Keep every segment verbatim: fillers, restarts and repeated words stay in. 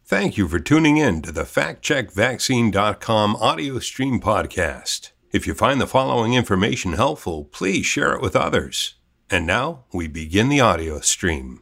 Thank you for tuning in to the fact check vaccine dot com audio stream podcast. If you find the following information helpful, please share it with others. And now we begin the audio stream.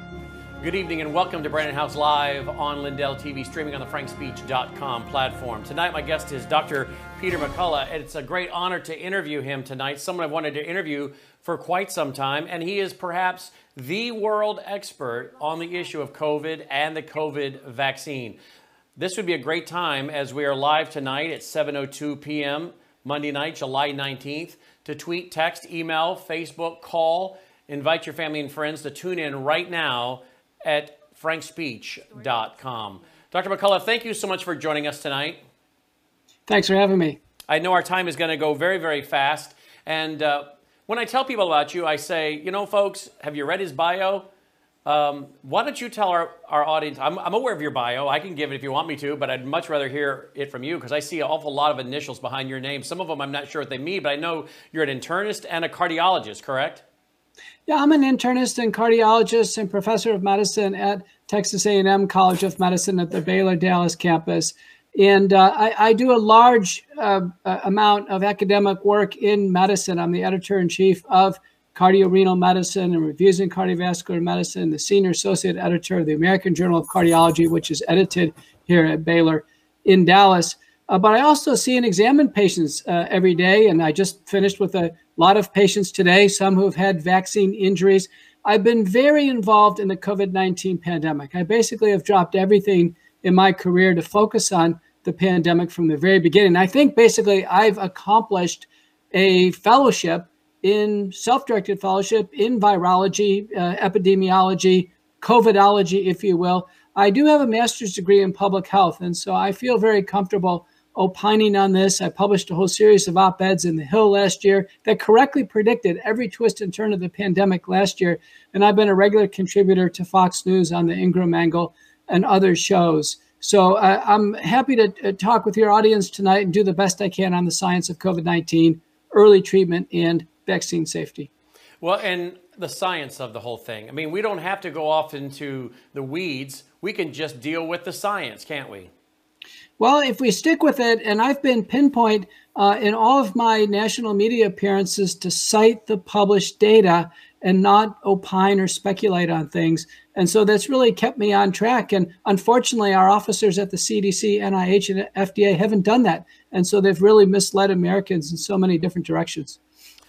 Good evening and welcome to Brandon House Live on Lindell T V, streaming on the frank speech dot com platform. Tonight my guest is Doctor Peter McCullough, and it's a great honor to interview him tonight, someone I've wanted to interview for quite some time, and he is perhaps the world expert on the issue of COVID and the COVID vaccine. This would be a great time as we are live tonight at seven oh two p.m. Monday night, July nineteenth, to tweet, text, email, Facebook, call, invite your family and friends to tune in right now at frank speech dot com. Doctor McCullough, thank you so much for joining us tonight. Thanks for having me. I know our time is going to go very, very fast. And uh, when I tell people about you, I say, you know, folks, have you read his bio? Um, why don't you tell our, our audience, I'm, I'm aware of your bio. I can give it if you want me to, but I'd much rather hear it from you because I see an awful lot of initials behind your name. Some of them I'm not sure what they mean, but I know you're an internist and a cardiologist, correct? Yeah, I'm an internist and cardiologist and professor of medicine at Texas A and M College of Medicine at the Baylor Dallas campus. And uh, I, I do a large uh, amount of academic work in medicine. I'm the editor-in-chief of Cardiorenal Medicine and Reviews in Cardiovascular Medicine, the senior associate editor of the American Journal of Cardiology, which is edited here at Baylor in Dallas. Uh, but I also see and examine patients uh, every day, and I just finished with a lot of patients today, some who have had vaccine injuries. I've been very involved in the COVID nineteen pandemic. I basically have dropped everything in my career to focus on the pandemic from the very beginning. I think basically I've accomplished a fellowship in self-directed fellowship in virology, uh, epidemiology, COVIDology, if you will. I do have a master's degree in public health, and so I feel very comfortable opining on this. I published a whole series of op-eds in The Hill last year that correctly predicted every twist and turn of the pandemic last year, and I've been a regular contributor to Fox News on the Ingram Angle and other shows. So uh, I'm happy to uh, talk with your audience tonight and do the best I can on the science of COVID nineteen, early treatment, and vaccine safety. Well, and the science of the whole thing. I mean, we don't have to go off into the weeds. We can just deal with the science, can't we? Well, if we stick with it, and I've been pinpoint uh, in all of my national media appearances to cite the published data and not opine or speculate on things. And so that's really kept me on track. And unfortunately, our officers at the C D C, N I H, and F D A haven't done that. And so they've really misled Americans in so many different directions.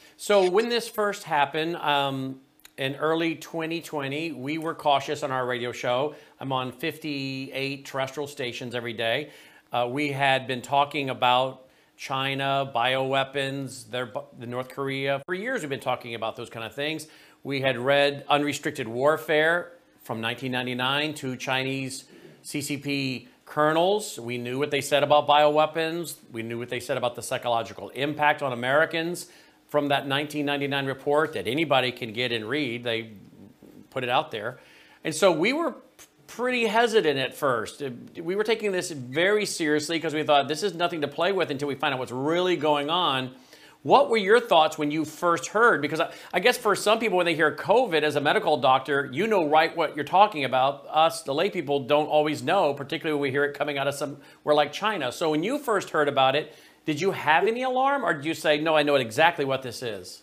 So when this first happened, um, in early twenty twenty, we were cautious on our radio show. I'm on fifty-eight terrestrial stations every day. Uh, we had been talking about China, bioweapons, their, the North Korea. For years, we've been talking about those kind of things. We had read Unrestricted Warfare from nineteen ninety-nine to Chinese C C P colonels. We knew what they said about bioweapons. We knew what they said about the psychological impact on Americans from that nineteen ninety-nine report that anybody can get and read. They put it out there. And so we were pretty hesitant at first. We were taking this very seriously because we thought this is nothing to play with until we find out what's really going on. What were your thoughts when you first heard? Because I, I guess for some people, when they hear COVID as a medical doctor, you know right what you're talking about. Us, the lay people, don't always know, particularly when we hear it coming out of somewhere like China. So when you first heard about it, did you have any alarm, or did you say, no, I know exactly what this is?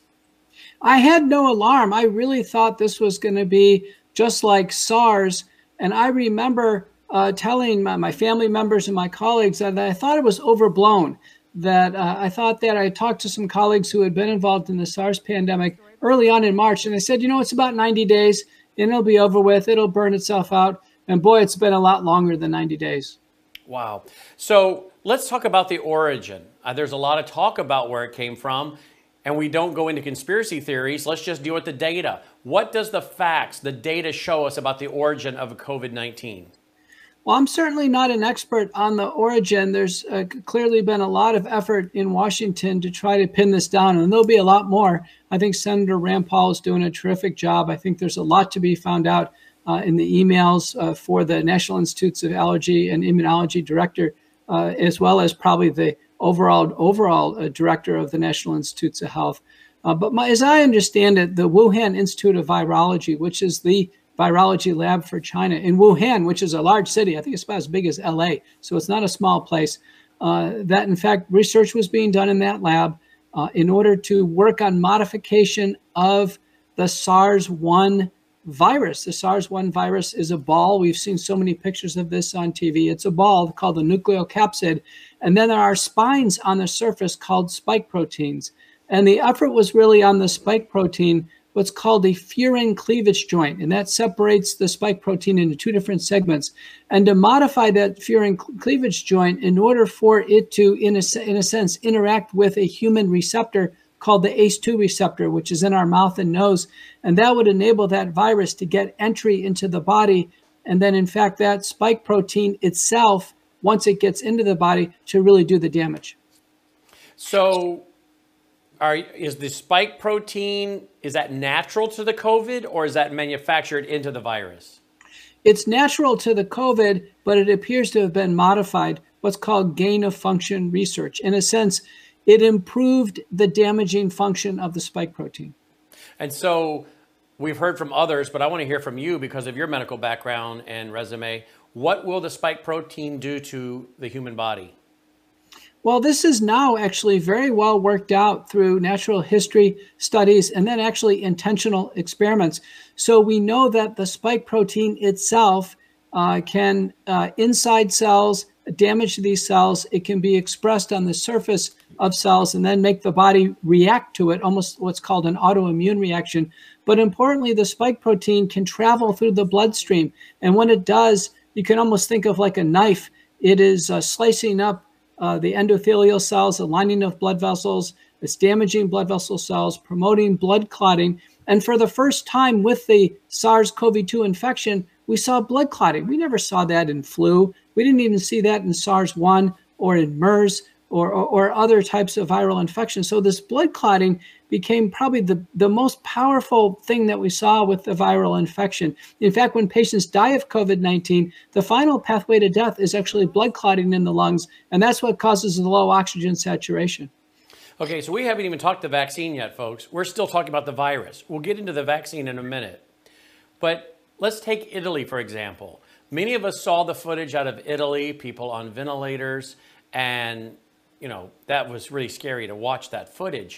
I had no alarm. I really thought this was going to be just like SARS. And I remember uh, telling my, my family members and my colleagues that I thought it was overblown, that uh, I thought that I talked to some colleagues who had been involved in the SARS pandemic early on in March. And I said, you know, it's about ninety days and it'll be over with. It'll burn itself out. And boy, it's been a lot longer than ninety days. Wow. So let's talk about the origin. Uh, there's a lot of talk about where it came from, and we don't go into conspiracy theories. Let's just deal with the data. What does the facts, the data show us about the origin of COVID nineteen? Well, I'm certainly not an expert on the origin. There's uh, clearly been a lot of effort in Washington to try to pin this down, and there'll be a lot more. I think Senator Rand Paul is doing a terrific job. I think there's a lot to be found out uh, in the emails uh, for the National Institutes of Allergy and Immunology director, uh, as well as probably the overall overall uh, director of the National Institutes of Health. Uh, but my, as I understand it, the Wuhan Institute of Virology, which is the virology lab for China in Wuhan, which is a large city. I think it's about as big as L A, so it's not a small place. Uh, that, in fact, research was being done in that lab uh, in order to work on modification of the SARS one virus. The SARS one virus is a ball. We've seen so many pictures of this on T V. It's a ball called the nucleocapsid. And then there are spines on the surface called spike proteins. And the effort was really on the spike protein, what's called a furin cleavage joint. And that separates the spike protein into two different segments. And to modify that furin cleavage joint in order for it to, in a, in a sense, interact with a human receptor called the A C E two receptor, which is in our mouth and nose. And that would enable that virus to get entry into the body. And then, in fact, that spike protein itself, once it gets into the body, to really do the damage. So are, is the spike protein, is that natural to the COVID, or is that manufactured into the virus? It's natural to the COVID, but it appears to have been modified, what's called gain of function research. In a sense, it improved the damaging function of the spike protein. And so we've heard from others, but I want to hear from you because of your medical background and resume. What will the spike protein do to the human body? Well, this is now actually very well worked out through natural history studies and then actually intentional experiments. So we know that the spike protein itself uh, can, uh, inside cells, damage these cells. It can be expressed on the surface of cells and then make the body react to it, almost what's called an autoimmune reaction. But importantly, the spike protein can travel through the bloodstream. And when it does, you can almost think of like a knife. It is uh, slicing up uh, the endothelial cells, the lining of blood vessels. It's damaging blood vessel cells, promoting blood clotting. And for the first time with the SARS CoV two infection, we saw blood clotting. We never saw that in flu. We didn't even see that in SARS one or in MERS or, or, or other types of viral infections. So this blood clotting became probably the, the most powerful thing that we saw with the viral infection. In fact, when patients die of COVID nineteen, the final pathway to death is actually blood clotting in the lungs, and that's what causes the low oxygen saturation. Okay, so we haven't even talked the vaccine yet, folks. We're still talking about the virus. We'll get into the vaccine in a minute. But let's take Italy, for example. Many of us saw the footage out of Italy, people on ventilators, and, you know, that was really scary to watch that footage.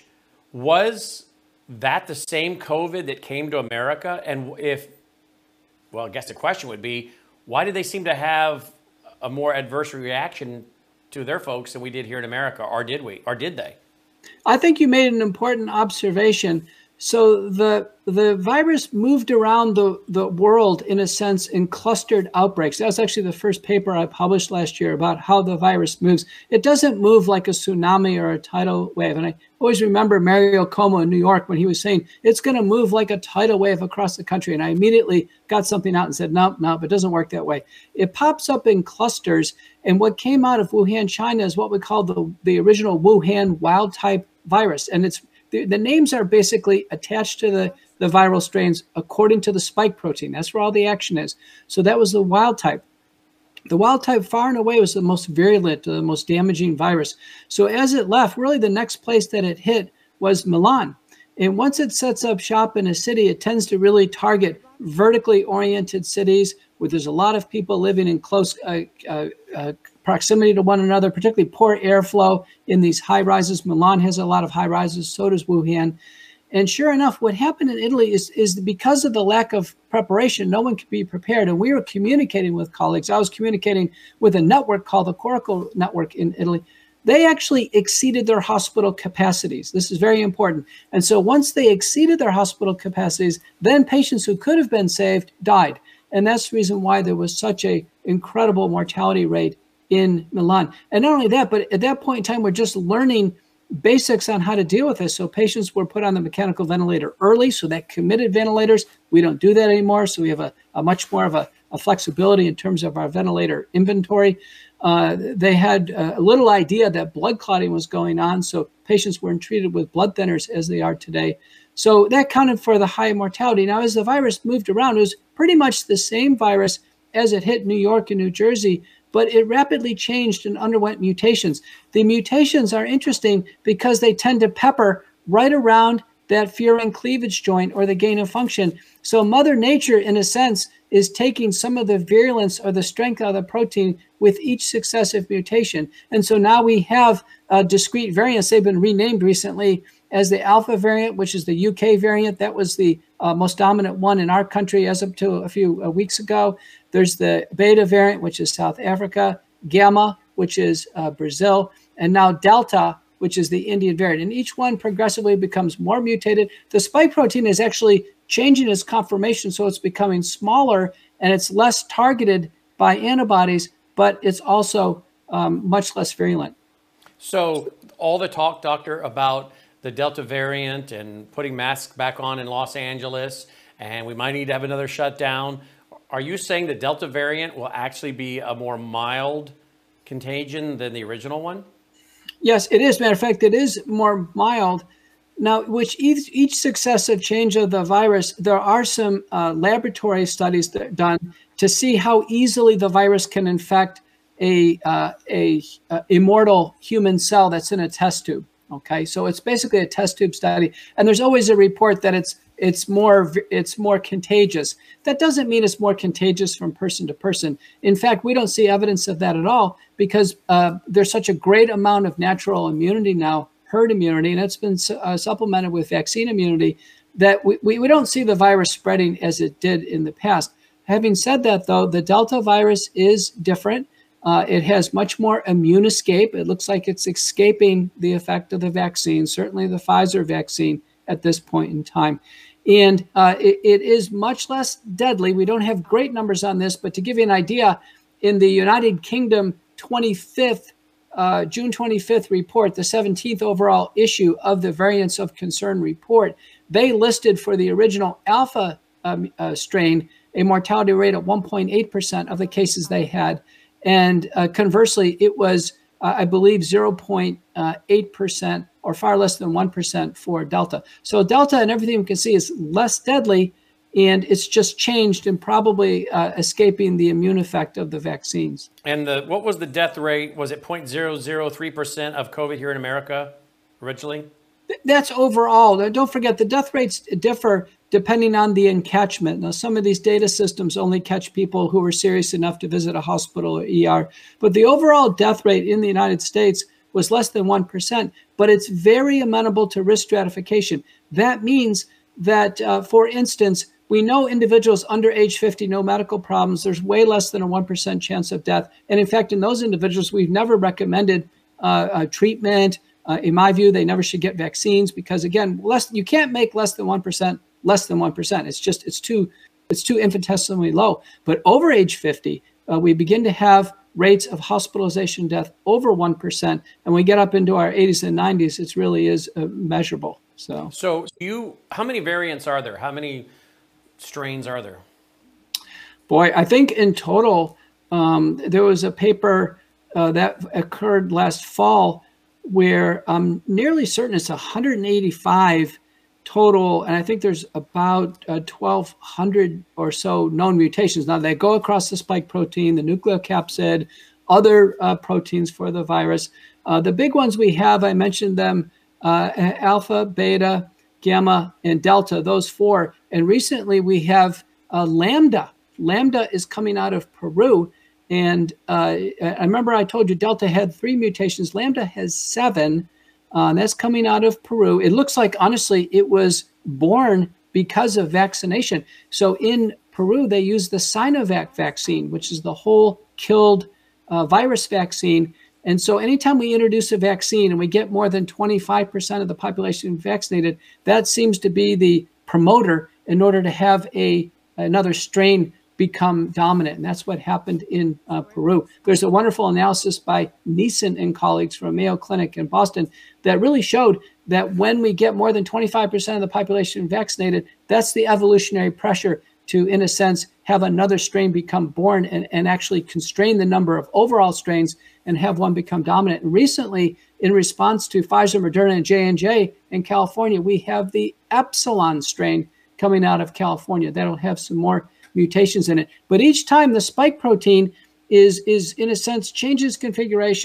Was that the same COVID that came to America? And if, well, I guess the question would be, why did they seem to have a more adverse reaction to their folks than we did here in America? Or did we? Or did they? I think you made an important observation. So the the virus moved around the, the world, in a sense, in clustered outbreaks. That was actually the first paper I published last year about how the virus moves. It doesn't move like a tsunami or a tidal wave. And I always remember Mario Cuomo in New York when he was saying, it's going to move like a tidal wave across the country. And I immediately got something out and said, no, no, it doesn't work that way. It pops up in clusters. And what came out of Wuhan, China is what we call the, the original Wuhan wild type virus. And it's The, the names are basically attached to the, the viral strains according to the spike protein. That's where all the action is. So that was the wild type. The wild type far and away was the most virulent, the most damaging virus. So as it left, really the next place that it hit was Milan. And once it sets up shop in a city, it tends to really target vertically oriented cities where there's a lot of people living in close uh, uh, uh, proximity to one another, particularly poor airflow in these high rises. Milan has a lot of high rises, so does Wuhan. And sure enough, what happened in Italy is, is because of the lack of preparation, no one could be prepared. And we were communicating with colleagues. I was communicating with a network called the Coracle Network in Italy. They actually exceeded their hospital capacities. This is very important. And so once they exceeded their hospital capacities, then patients who could have been saved died. And that's the reason why there was such an incredible mortality rate in Milan. And not only that, but at that point in time, we're just learning basics on how to deal with this. So patients were put on the mechanical ventilator early, so that committed ventilators. We don't do that anymore. So we have a, a much more of a, a flexibility in terms of our ventilator inventory. Uh, they had a little idea that blood clotting was going on. So patients weren't treated with blood thinners as they are today. So that counted for the high mortality. Now, as the virus moved around, it was pretty much the same virus as it hit New York and New Jersey, but it rapidly changed and underwent mutations. The mutations are interesting because they tend to pepper right around that furin cleavage joint or the gain of function. So Mother Nature, in a sense, is taking some of the virulence or the strength of the protein with each successive mutation. And so now we have uh, discrete variants. They've been renamed recently as the alpha variant, which is the U K variant. That was the uh, most dominant one in our country as up to a few uh, weeks ago. There's the beta variant, which is South Africa, gamma, which is uh, Brazil, and now delta, which is the Indian variant. And each one progressively becomes more mutated. The spike protein is actually changing its conformation, so it's becoming smaller and it's less targeted by antibodies, but it's also um, much less virulent. So all the talk, doctor, about the Delta variant and putting masks back on in Los Angeles, and we might need to have another shutdown. Are you saying the Delta variant will actually be a more mild contagion than the original one? Yes, it is. Matter of fact, it is more mild. Now, which each, each successive change of the virus, there are some uh, laboratory studies that are done to see how easily the virus can infect a, uh, a, a immortal human cell that's in a test tube. Okay, so it's basically a test tube study, and there's always a report that it's it's more it's more contagious. That doesn't mean it's more contagious from person to person. In fact, we don't see evidence of that at all because uh, there's such a great amount of natural immunity now, herd immunity, and it's been uh, supplemented with vaccine immunity, that we, we, we don't see the virus spreading as it did in the past. Having said that, though, the Delta virus is different. Uh, it has much more immune escape. It looks like it's escaping the effect of the vaccine, certainly the Pfizer vaccine at this point in time. And uh, it, it is much less deadly. We don't have great numbers on this, but to give you an idea, in the United Kingdom twenty-fifth, uh, June twenty-fifth report, the seventeenth overall issue of the Variants of Concern report, they listed for the original Alpha um, uh, strain a mortality rate of one point eight percent of the cases they had. And uh, conversely, it was, uh, I believe, zero point eight percent or far less than one percent for Delta. So Delta, and everything we can see, is less deadly, and it's just changed and probably uh, escaping the immune effect of the vaccines. And the what was the death rate? Was it zero point zero zero three percent of COVID here in America originally? That's overall. Don't forget, the death rates differ depending on the encatchment. Now, some of these data systems only catch people who were serious enough to visit a hospital or E R. But the overall death rate in the United States was less than one percent, but it's very amenable to risk stratification. That means that, uh, for instance, we know individuals under age fifty, no medical problems. There's way less than a one percent chance of death. And in fact, in those individuals, we've never recommended uh, uh, treatment. Uh, in my view, they never should get vaccines because, again, less you can't make less than one percent less than one percent. It's just, it's too, it's too infinitesimally low. But over age fifty, uh, we begin to have rates of hospitalization death over one percent. And we get up into our eighties and nineties, it really is uh, measurable. So, so you, how many variants are there? How many strains are there? Boy, I think in total, um, there was a paper uh, that occurred last fall where I'm nearly certain it's one hundred eighty-five total, and I think there's about uh, twelve hundred or so known mutations. Now, they go across the spike protein, the nucleocapsid, other uh, proteins for the virus. Uh, the big ones we have, I mentioned them, uh, alpha, beta, gamma, and delta, those four. And recently we have uh, lambda. Lambda is coming out of Peru. And uh, I remember I told you Delta had three mutations. Lambda has seven. Uh, and that's coming out of Peru. It looks like, honestly, it was born because of vaccination. So in Peru, they used the Sinovac vaccine, which is the whole killed uh, virus vaccine. And so anytime we introduce a vaccine and we get more than twenty-five percent of the population vaccinated, that seems to be the promoter in order to have a another strain become dominant. And that's what happened in uh, Peru. There's a wonderful analysis by Neeson and colleagues from Mayo Clinic in Boston that really showed that when we get more than twenty-five percent of the population vaccinated, that's the evolutionary pressure to, in a sense, have another strain become born and, and actually constrain the number of overall strains and have one become dominant. And recently, in response to Pfizer, Moderna, and J and J in California, we have the Epsilon strain coming out of California. That'll have some more mutations in it. But each time the spike protein is, is in a sense, changes configuration,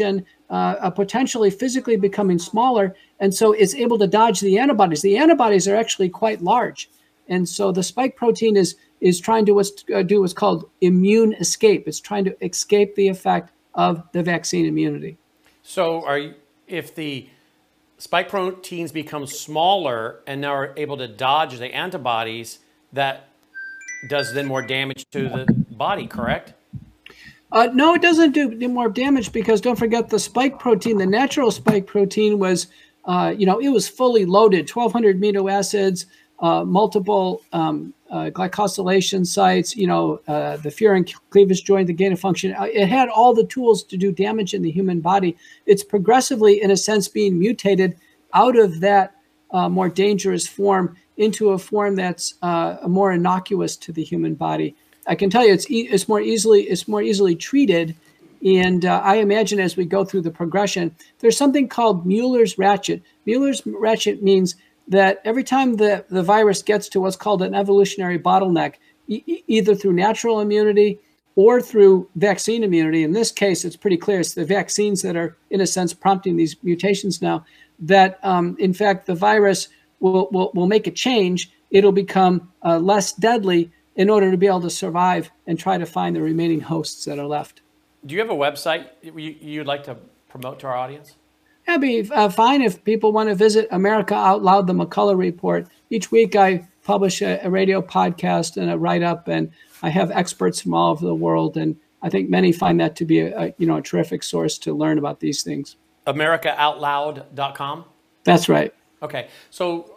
uh, uh, potentially physically becoming smaller, and so it's able to dodge the antibodies. The antibodies are actually quite large, and so the spike protein is is trying to what's, uh, do what's called immune escape. It's trying to escape the effect of the vaccine immunity. So, are you, if the spike proteins become smaller and now are able to dodge the antibodies, that does then more damage to the body, correct? Uh, no, it doesn't do, do more damage, because don't forget the spike protein, the natural spike protein was, uh, you know, it was fully loaded, twelve hundred amino acids, uh, multiple um, uh, glycosylation sites, you know, uh, the furin cleavage joint, the gain of function. It had all the tools to do damage in the human body. It's progressively, in a sense, being mutated out of that uh, more dangerous form into a form that's uh, more innocuous to the human body. I can tell you, it's e- it's more easily it's more easily treated, and uh, I imagine as we go through the progression, there's something called Mueller's ratchet. Mueller's ratchet means that every time the, the virus gets to what's called an evolutionary bottleneck, e- either through natural immunity or through vaccine immunity, in this case, it's pretty clear it's the vaccines that are, in a sense, prompting these mutations now, that um, in fact the virus will, will, will make a change. It'll become uh, less deadly in order to be able to survive and try to find the remaining hosts that are left. Do you have a website you, you'd like to promote to our audience? That'd be uh, fine if people want to visit America Out Loud, the McCullough Report. Each week I publish a, a radio podcast and a write-up, and I have experts from all over the world, and I think many find that to be a, a you know a terrific source to learn about these things. America Out Loud dot com? That's right. Okay, so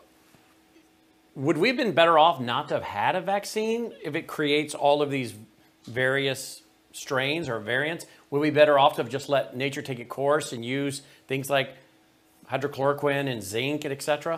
would we have been better off not to have had a vaccine if it creates all of these various strains or variants? Would we be better off to have just let nature take its course and use things like hydrochloroquine and zinc and et cetera?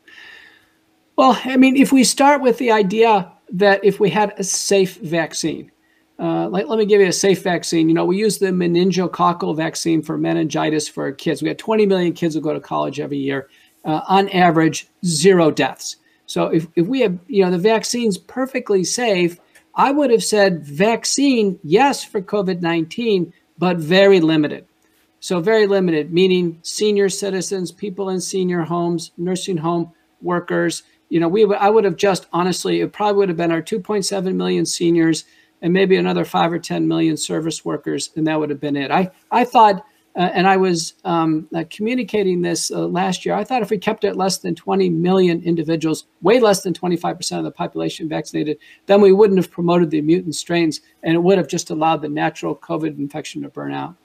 Well, I mean, if we start with the idea that if we had a safe vaccine, uh, like, let me give you a safe vaccine. You know, we use the meningococcal vaccine for meningitis for kids. We got twenty million kids who go to college every year. Uh, on average, zero deaths. So if, if we have, you know, the vaccine's perfectly safe, I would have said vaccine, yes, for COVID nineteen, but very limited. So very limited, meaning senior citizens, people in senior homes, nursing home workers. You know, we w- I would have just, honestly, it probably would have been our two point seven million seniors and maybe another five or ten million service workers, and that would have been it. I, I thought, uh, and I was um, uh, communicating this uh, last year, I thought if we kept it less than twenty million individuals, way less than twenty-five percent of the population vaccinated, then we wouldn't have promoted the mutant strains, and it would have just allowed the natural COVID infection to burn out.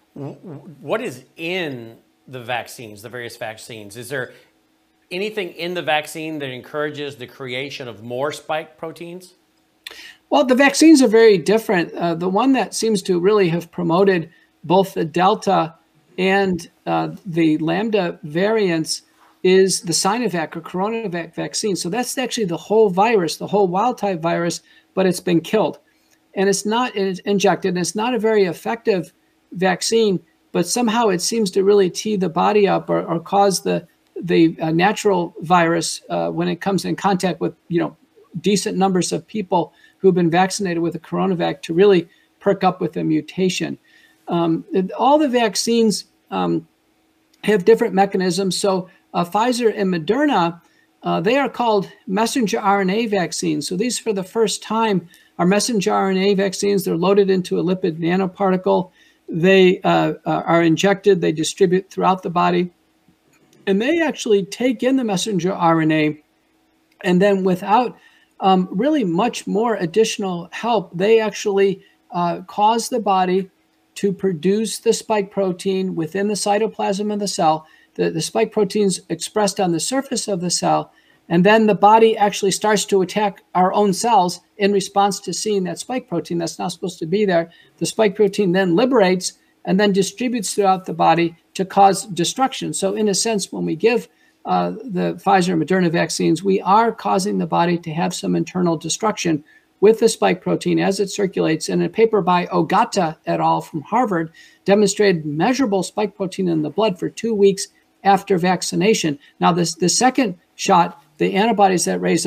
What is in the vaccines, the various vaccines? Is there anything in the vaccine that encourages the creation of more spike proteins? Well, the vaccines are very different. Uh, the one that seems to really have promoted both the Delta and uh, the Lambda variants is the Sinovac or Coronavac vaccine. So that's actually the whole virus, the whole wild type virus, but it's been killed. And it's not it's injected, and it's not a very effective vaccine, but somehow it seems to really tee the body up or, or cause the the uh, natural virus uh, when it comes in contact with, you know, decent numbers of people who've been vaccinated with a Coronavac to really perk up with a mutation. Um, all the vaccines um, have different mechanisms. So uh, Pfizer and Moderna, uh, they are called messenger R N A vaccines. So these, for the first time, are messenger R N A vaccines. They're loaded into a lipid nanoparticle. They uh, are injected. They distribute throughout the body. And they actually take in the messenger R N A, and then without um, really much more additional help, they actually uh, cause the body to produce the spike protein within the cytoplasm of the cell. The, the spike protein's expressed on the surface of the cell, and then the body actually starts to attack our own cells in response to seeing that spike protein that's not supposed to be there. The spike protein then liberates and then distributes throughout the body to cause destruction. So in a sense, when we give uh, the Pfizer and Moderna vaccines, we are causing the body to have some internal destruction with the spike protein as it circulates. And a paper by Ogata et al. From Harvard demonstrated measurable spike protein in the blood for two weeks after vaccination. Now, this the second shot, the antibodies that raise up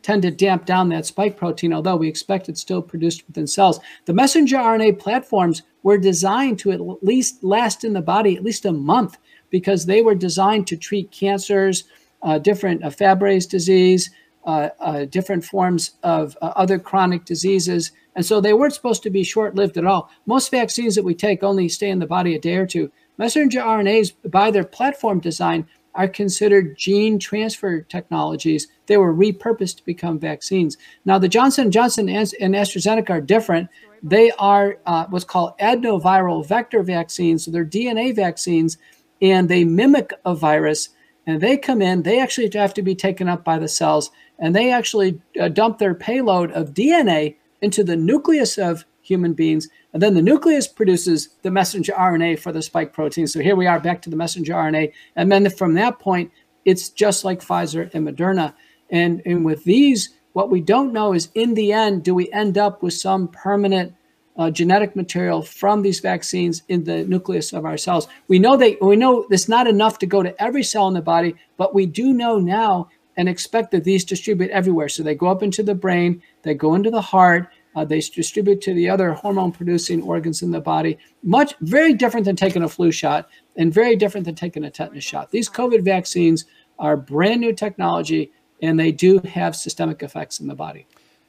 tend to damp down that spike protein, although we expect it's still produced within cells. The messenger R N A platforms were designed to at least last in the body at least a month because they were designed to treat cancers, uh, different uh, Fabry's disease, uh, uh, different forms of uh, other chronic diseases. And so they weren't supposed to be short-lived at all. Most vaccines that we take only stay in the body a day or two. Messenger R N As, by their platform design, are considered gene transfer technologies. They were repurposed to become vaccines. Now, the Johnson and Johnson and AstraZeneca are different. They are uh, what's called adenoviral vector vaccines. So they're D N A vaccines, and they mimic a virus. And they come in, they actually have to be taken up by the cells, and they actually uh, dump their payload of D N A into the nucleus of human beings. And then the nucleus produces the messenger R N A for the spike protein. So here we are back to the messenger R N A. And then from that point, it's just like Pfizer and Moderna. And, and with these, what we don't know is in the end, do we end up with some permanent uh, genetic material from these vaccines in the nucleus of our cells? We know they, we know it's not enough to go to every cell in the body, but we do know now and expect that these distribute everywhere. So they go up into the brain, they go into the heart, Uh, they distribute to the other hormone-producing organs in the body. Much, very different than taking a flu shot and very different than taking a tetanus shot. These COVID vaccines are brand new technology, and they do have systemic effects in the body.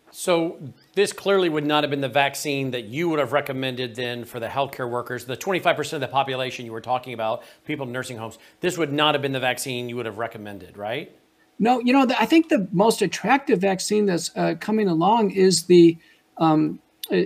So this clearly would not have been the vaccine that you would have recommended then for the healthcare workers, the twenty-five percent of the population you were talking about, people in nursing homes. This would not have been the vaccine you would have recommended, right? No, you know, I think the most attractive vaccine that's uh, coming along is the Um,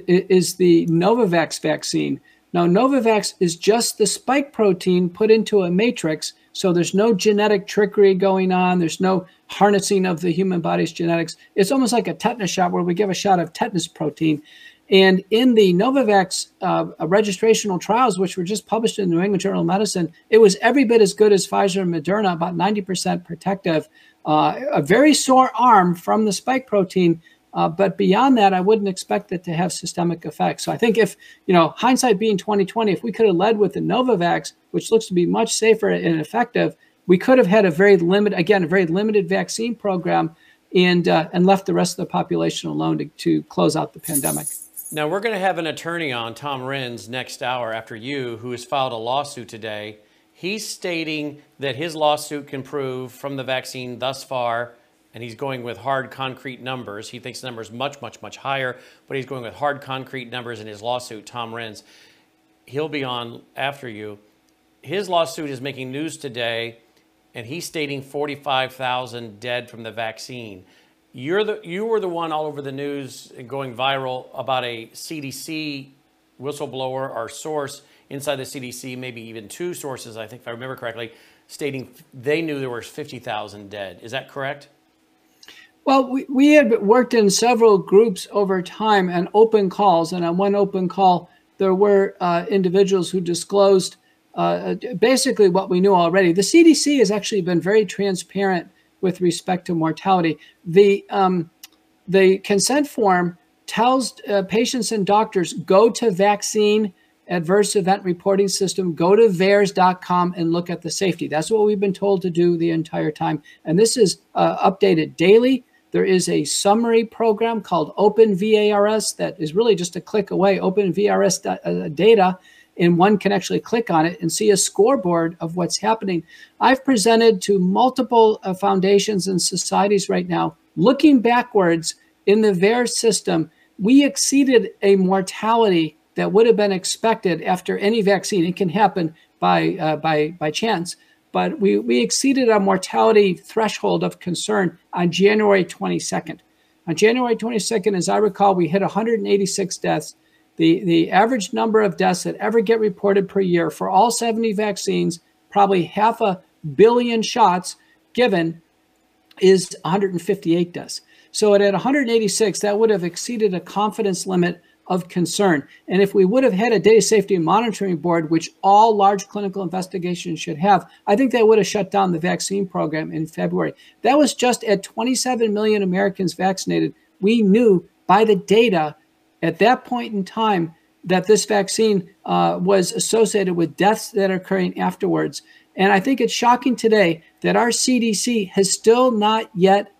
is the Novavax vaccine. Now, Novavax is just the spike protein put into a matrix, so there's no genetic trickery going on. There's no harnessing of the human body's genetics. It's almost like a tetanus shot where we give a shot of tetanus protein. And in the Novavax uh, registrational trials, which were just published in the New England Journal of Medicine, it was every bit as good as Pfizer and Moderna, about ninety percent protective, uh, a very sore arm from the spike protein. Uh, but beyond that, I wouldn't expect it to have systemic effects. So I think if, you know, hindsight being twenty twenty, if we could have led with the Novavax, which looks to be much safer and effective, we could have had a very limited, again, a very limited vaccine program and uh, and left the rest of the population alone to, to close out the pandemic. Now, we're going to have an attorney on, Tom Renz, next hour after you, who has filed a lawsuit today. He's stating that his lawsuit can prove from the vaccine thus far, and he's going with hard, concrete numbers. He thinks the number is much, much, much higher, but he's going with hard, concrete numbers in his lawsuit, Tom Renz. He'll be on after you. His lawsuit is making news today, and he's stating forty-five thousand dead from the vaccine. You're the, you were the one all over the news and going viral about a C D C whistleblower or source inside the C D C, maybe even two sources, I think, if I remember correctly, stating they knew there was fifty thousand dead. Is that correct? Well, we, we had worked in several groups over time and open calls. And on one open call, there were uh, individuals who disclosed uh, basically what we knew already. The C D C has actually been very transparent with respect to mortality. The, um, the consent form tells uh, patients and doctors, go to vaccine adverse event reporting system, go to V A E R S dot com and look at the safety. That's what we've been told to do the entire time. And this is uh, updated daily. There is a summary program called Open V A R S that is really just a click away, Open V A R S data, and one can actually click on it and see a scoreboard of what's happening. I've presented to multiple uh, foundations and societies right now. Looking backwards in the V A E R S system, we exceeded a mortality that would have been expected after any vaccine. It can happen by, uh, by, by chance. But we, we exceeded our mortality threshold of concern on January twenty-second. On January twenty-second, as I recall, we hit one hundred eighty-six deaths. The, the average number of deaths that ever get reported per year for all seventy vaccines, probably half a billion shots given, is one hundred fifty-eight deaths. So at one hundred eighty-six, that would have exceeded a confidence limit of concern. And if we would have had a data safety monitoring board, which all large clinical investigations should have, I think they would have shut down the vaccine program in February. That was just at twenty-seven million Americans vaccinated. We knew by the data at that point in time that this vaccine uh, was associated with deaths that are occurring afterwards. And I think it's shocking today that our C D C has still not yet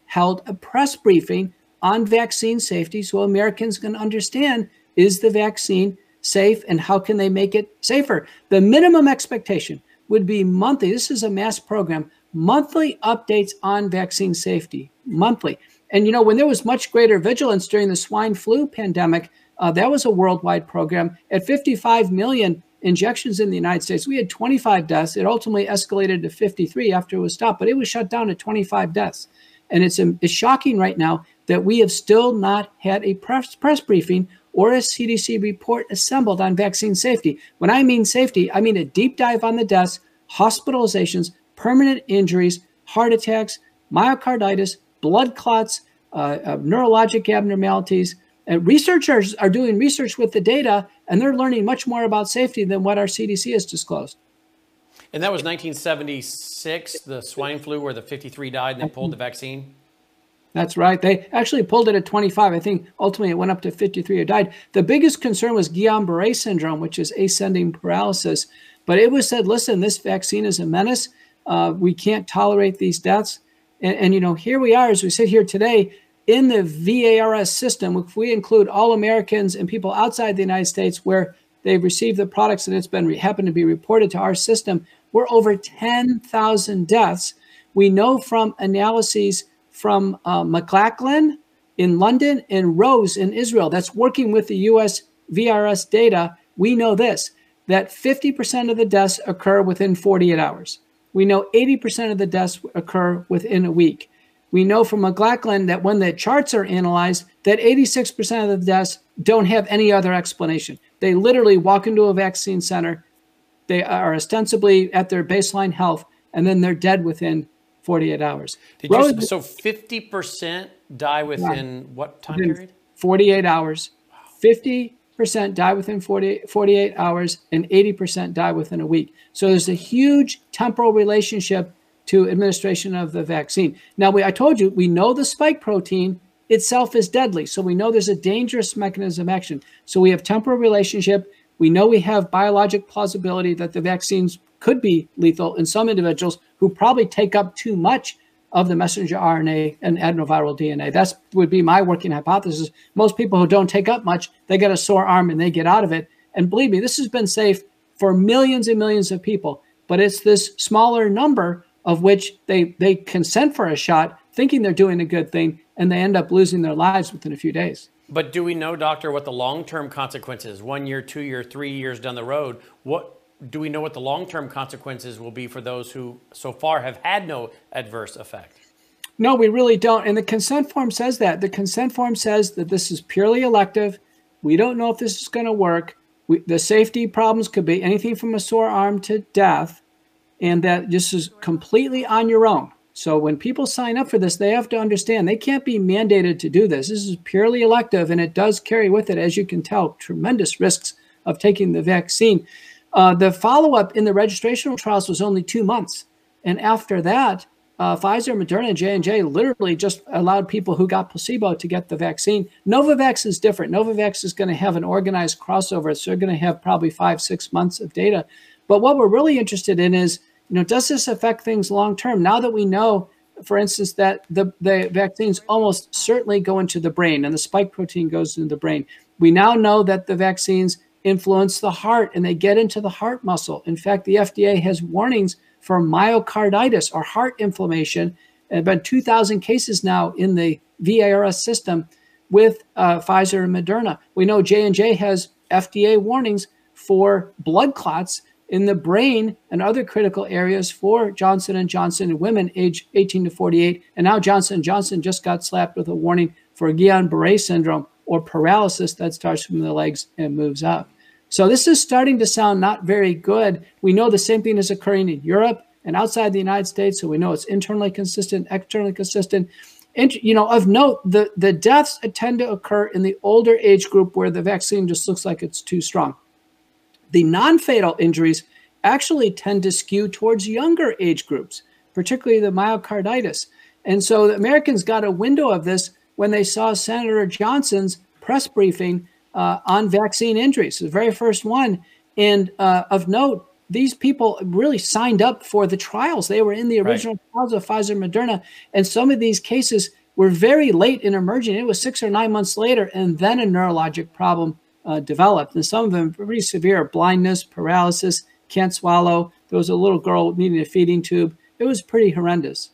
held a press briefing on vaccine safety so Americans can understand, is the vaccine safe and how can they make it safer? The minimum expectation would be monthly. This is a mass program, monthly updates on vaccine safety, monthly. And, you know, when there was much greater vigilance during the swine flu pandemic, uh, that was a worldwide program. At fifty-five million injections in the United States, we had twenty-five deaths. It ultimately escalated to fifty-three after it was stopped, but it was shut down at twenty-five deaths. And it's, it's shocking right now that we have still not had a press, press briefing or a C D C report assembled on vaccine safety. When I mean safety, I mean a deep dive on the deaths, hospitalizations, permanent injuries, heart attacks, myocarditis, blood clots, uh, uh, neurologic abnormalities. And researchers are doing research with the data, and they're learning much more about safety than what our C D C has disclosed. And that was nineteen seventy-six, the swine flu, where the fifty-three died and they pulled the vaccine? That's right. They actually pulled it at twenty-five. I think ultimately it went up to fifty-three who died. The biggest concern was Guillain-Barré syndrome, which is ascending paralysis. But it was said, listen, this vaccine is a menace. Uh, we can't tolerate these deaths. And, and, you know, here we are as we sit here today in the V A R S system. If we include all Americans and people outside the United States where they've received the products and it's been happened to be reported to our system, we're over ten thousand deaths. We know from analyses from uh, McLachlan in London and Rose in Israel that's working with the U S V R S data, we know this, that fifty percent of the deaths occur within forty-eight hours. We know eighty percent of the deaths occur within a week. We know from McLachlan that when the charts are analyzed, that eighty-six percent of the deaths don't have any other explanation. They literally walk into a vaccine center, they are ostensibly at their baseline health, and then they're dead within forty-eight hours. Did Rose, you, so fifty percent die within yeah, what time within period? forty-eight hours. Wow. fifty percent die within forty, forty-eight hours, and eighty percent die within a week. So there's a huge temporal relationship to administration of the vaccine. Now, we, I told you, we know the spike protein itself is deadly. So we know there's a dangerous mechanism of action. So we have temporal relationship. We know we have biologic plausibility that the vaccines could be lethal in some individuals who probably take up too much of the messenger R N A and adenoviral D N A. That would be my working hypothesis. Most people who don't take up much, they get a sore arm and they get out of it. And believe me, this has been safe for millions and millions of people. But it's this smaller number of which they, they consent for a shot, thinking they're doing a good thing, and they end up losing their lives within a few days. But do we know, doctor, what the long-term consequences, one year, two year, three years down the road, what do we know what the long-term consequences will be for those who so far have had no adverse effect? No, we really don't. And the consent form says that. The consent form says that this is purely elective. We don't know if this is going to work. We, the safety problems could be anything from a sore arm to death, and that this is completely on your own. So when people sign up for this, they have to understand they can't be mandated to do this. This is purely elective, and it does carry with it, as you can tell, tremendous risks of taking the vaccine. Uh, the follow-up in the registrational trials was only two months. And after that, uh, Pfizer, Moderna, and J and J literally just allowed people who got placebo to get the vaccine. Novavax is different. Novavax is going to have an organized crossover, so they're going to have probably five, six months of data. But what we're really interested in is, you know, does this affect things long-term? Now that we know, for instance, that the, the vaccines almost certainly go into the brain and the spike protein goes into the brain. We now know that the vaccines influence the heart and they get into the heart muscle. In fact, the F D A has warnings for myocarditis or heart inflammation. There have been two thousand cases now in the V A R S system with uh, Pfizer and Moderna. We know J and J has F D A warnings for blood clots in the brain and other critical areas for Johnson and Johnson in women age eighteen to forty-eight. And now Johnson and Johnson just got slapped with a warning for Guillain-Barré syndrome or paralysis that starts from the legs and moves up. So this is starting to sound not very good. We know the same thing is occurring in Europe and outside the United States. So we know it's internally consistent, externally consistent. And, you know, of note, the, the deaths tend to occur in the older age group where the vaccine just looks like it's too strong. The non-fatal injuries actually tend to skew towards younger age groups, particularly the myocarditis. And so the Americans got a window of this when they saw Senator Johnson's press briefing uh, on vaccine injuries, the very first one. And uh, of note, these people really signed up for the trials. They were in the original right. trials of Pfizer and Moderna. And some of these cases were very late in emerging. It was six or nine months later, and then a neurologic problem uh, developed. And some of them pretty severe: blindness, paralysis, can't swallow. There was a little girl needing a feeding tube. It was pretty horrendous.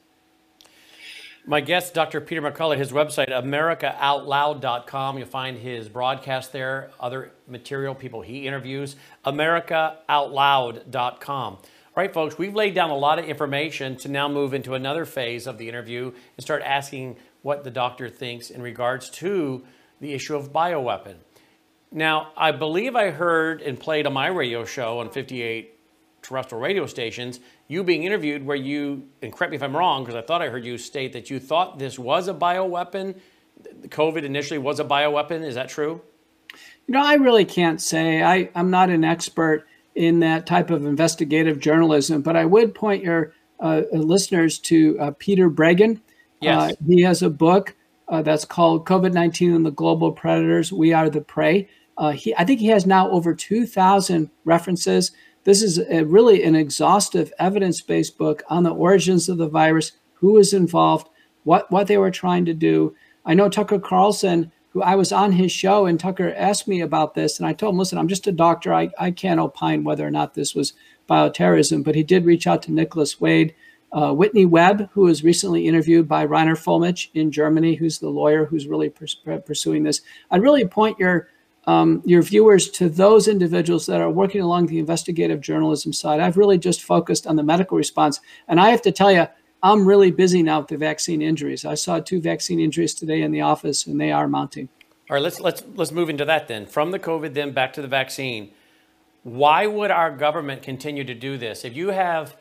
My guest, Doctor Peter McCullough, his website, America Out Loud dot com. You'll find his broadcast there, other material, people he interviews, America Out Loud dot com. All right, folks, we've laid down a lot of information to now move into another phase of the interview and start asking what the doctor thinks in regards to the issue of bioweapon. Now, I believe I heard and played on my radio show on fifty-eight terrestrial radio stations, you being interviewed where you, and correct me if I'm wrong, because I thought I heard you state that you thought this was a bioweapon. COVID initially was a bioweapon. Is that true? You know, I really can't say. I, I'm not an expert in that type of investigative journalism, but I would point your uh, listeners to uh, Peter Breggin. Yes. Uh, he has a book uh, that's called COVID nineteen and the Global Predators, We Are the Prey. Uh, he, I think he has now over two thousand references. This is a, really an exhaustive evidence-based book on the origins of the virus, who was involved, what, what they were trying to do. I know Tucker Carlson, who I was on his show, and Tucker asked me about this, and I told him, listen, I'm just a doctor. I, I can't opine whether or not this was bioterrorism, but he did reach out to Nicholas Wade. Uh, Whitney Webb, who was recently interviewed by Rainer Fulmich in Germany, who's the lawyer who's really pers- pursuing this. I'd really point your Um, your viewers to those individuals that are working along the investigative journalism side. I've really just focused on the medical response. And I have to tell you, I'm really busy now with the vaccine injuries. I saw two vaccine injuries today in the office, and they are mounting. All right, let's let's let's move into that then. From the COVID, then back to the vaccine. Why would our government continue to do this? If you have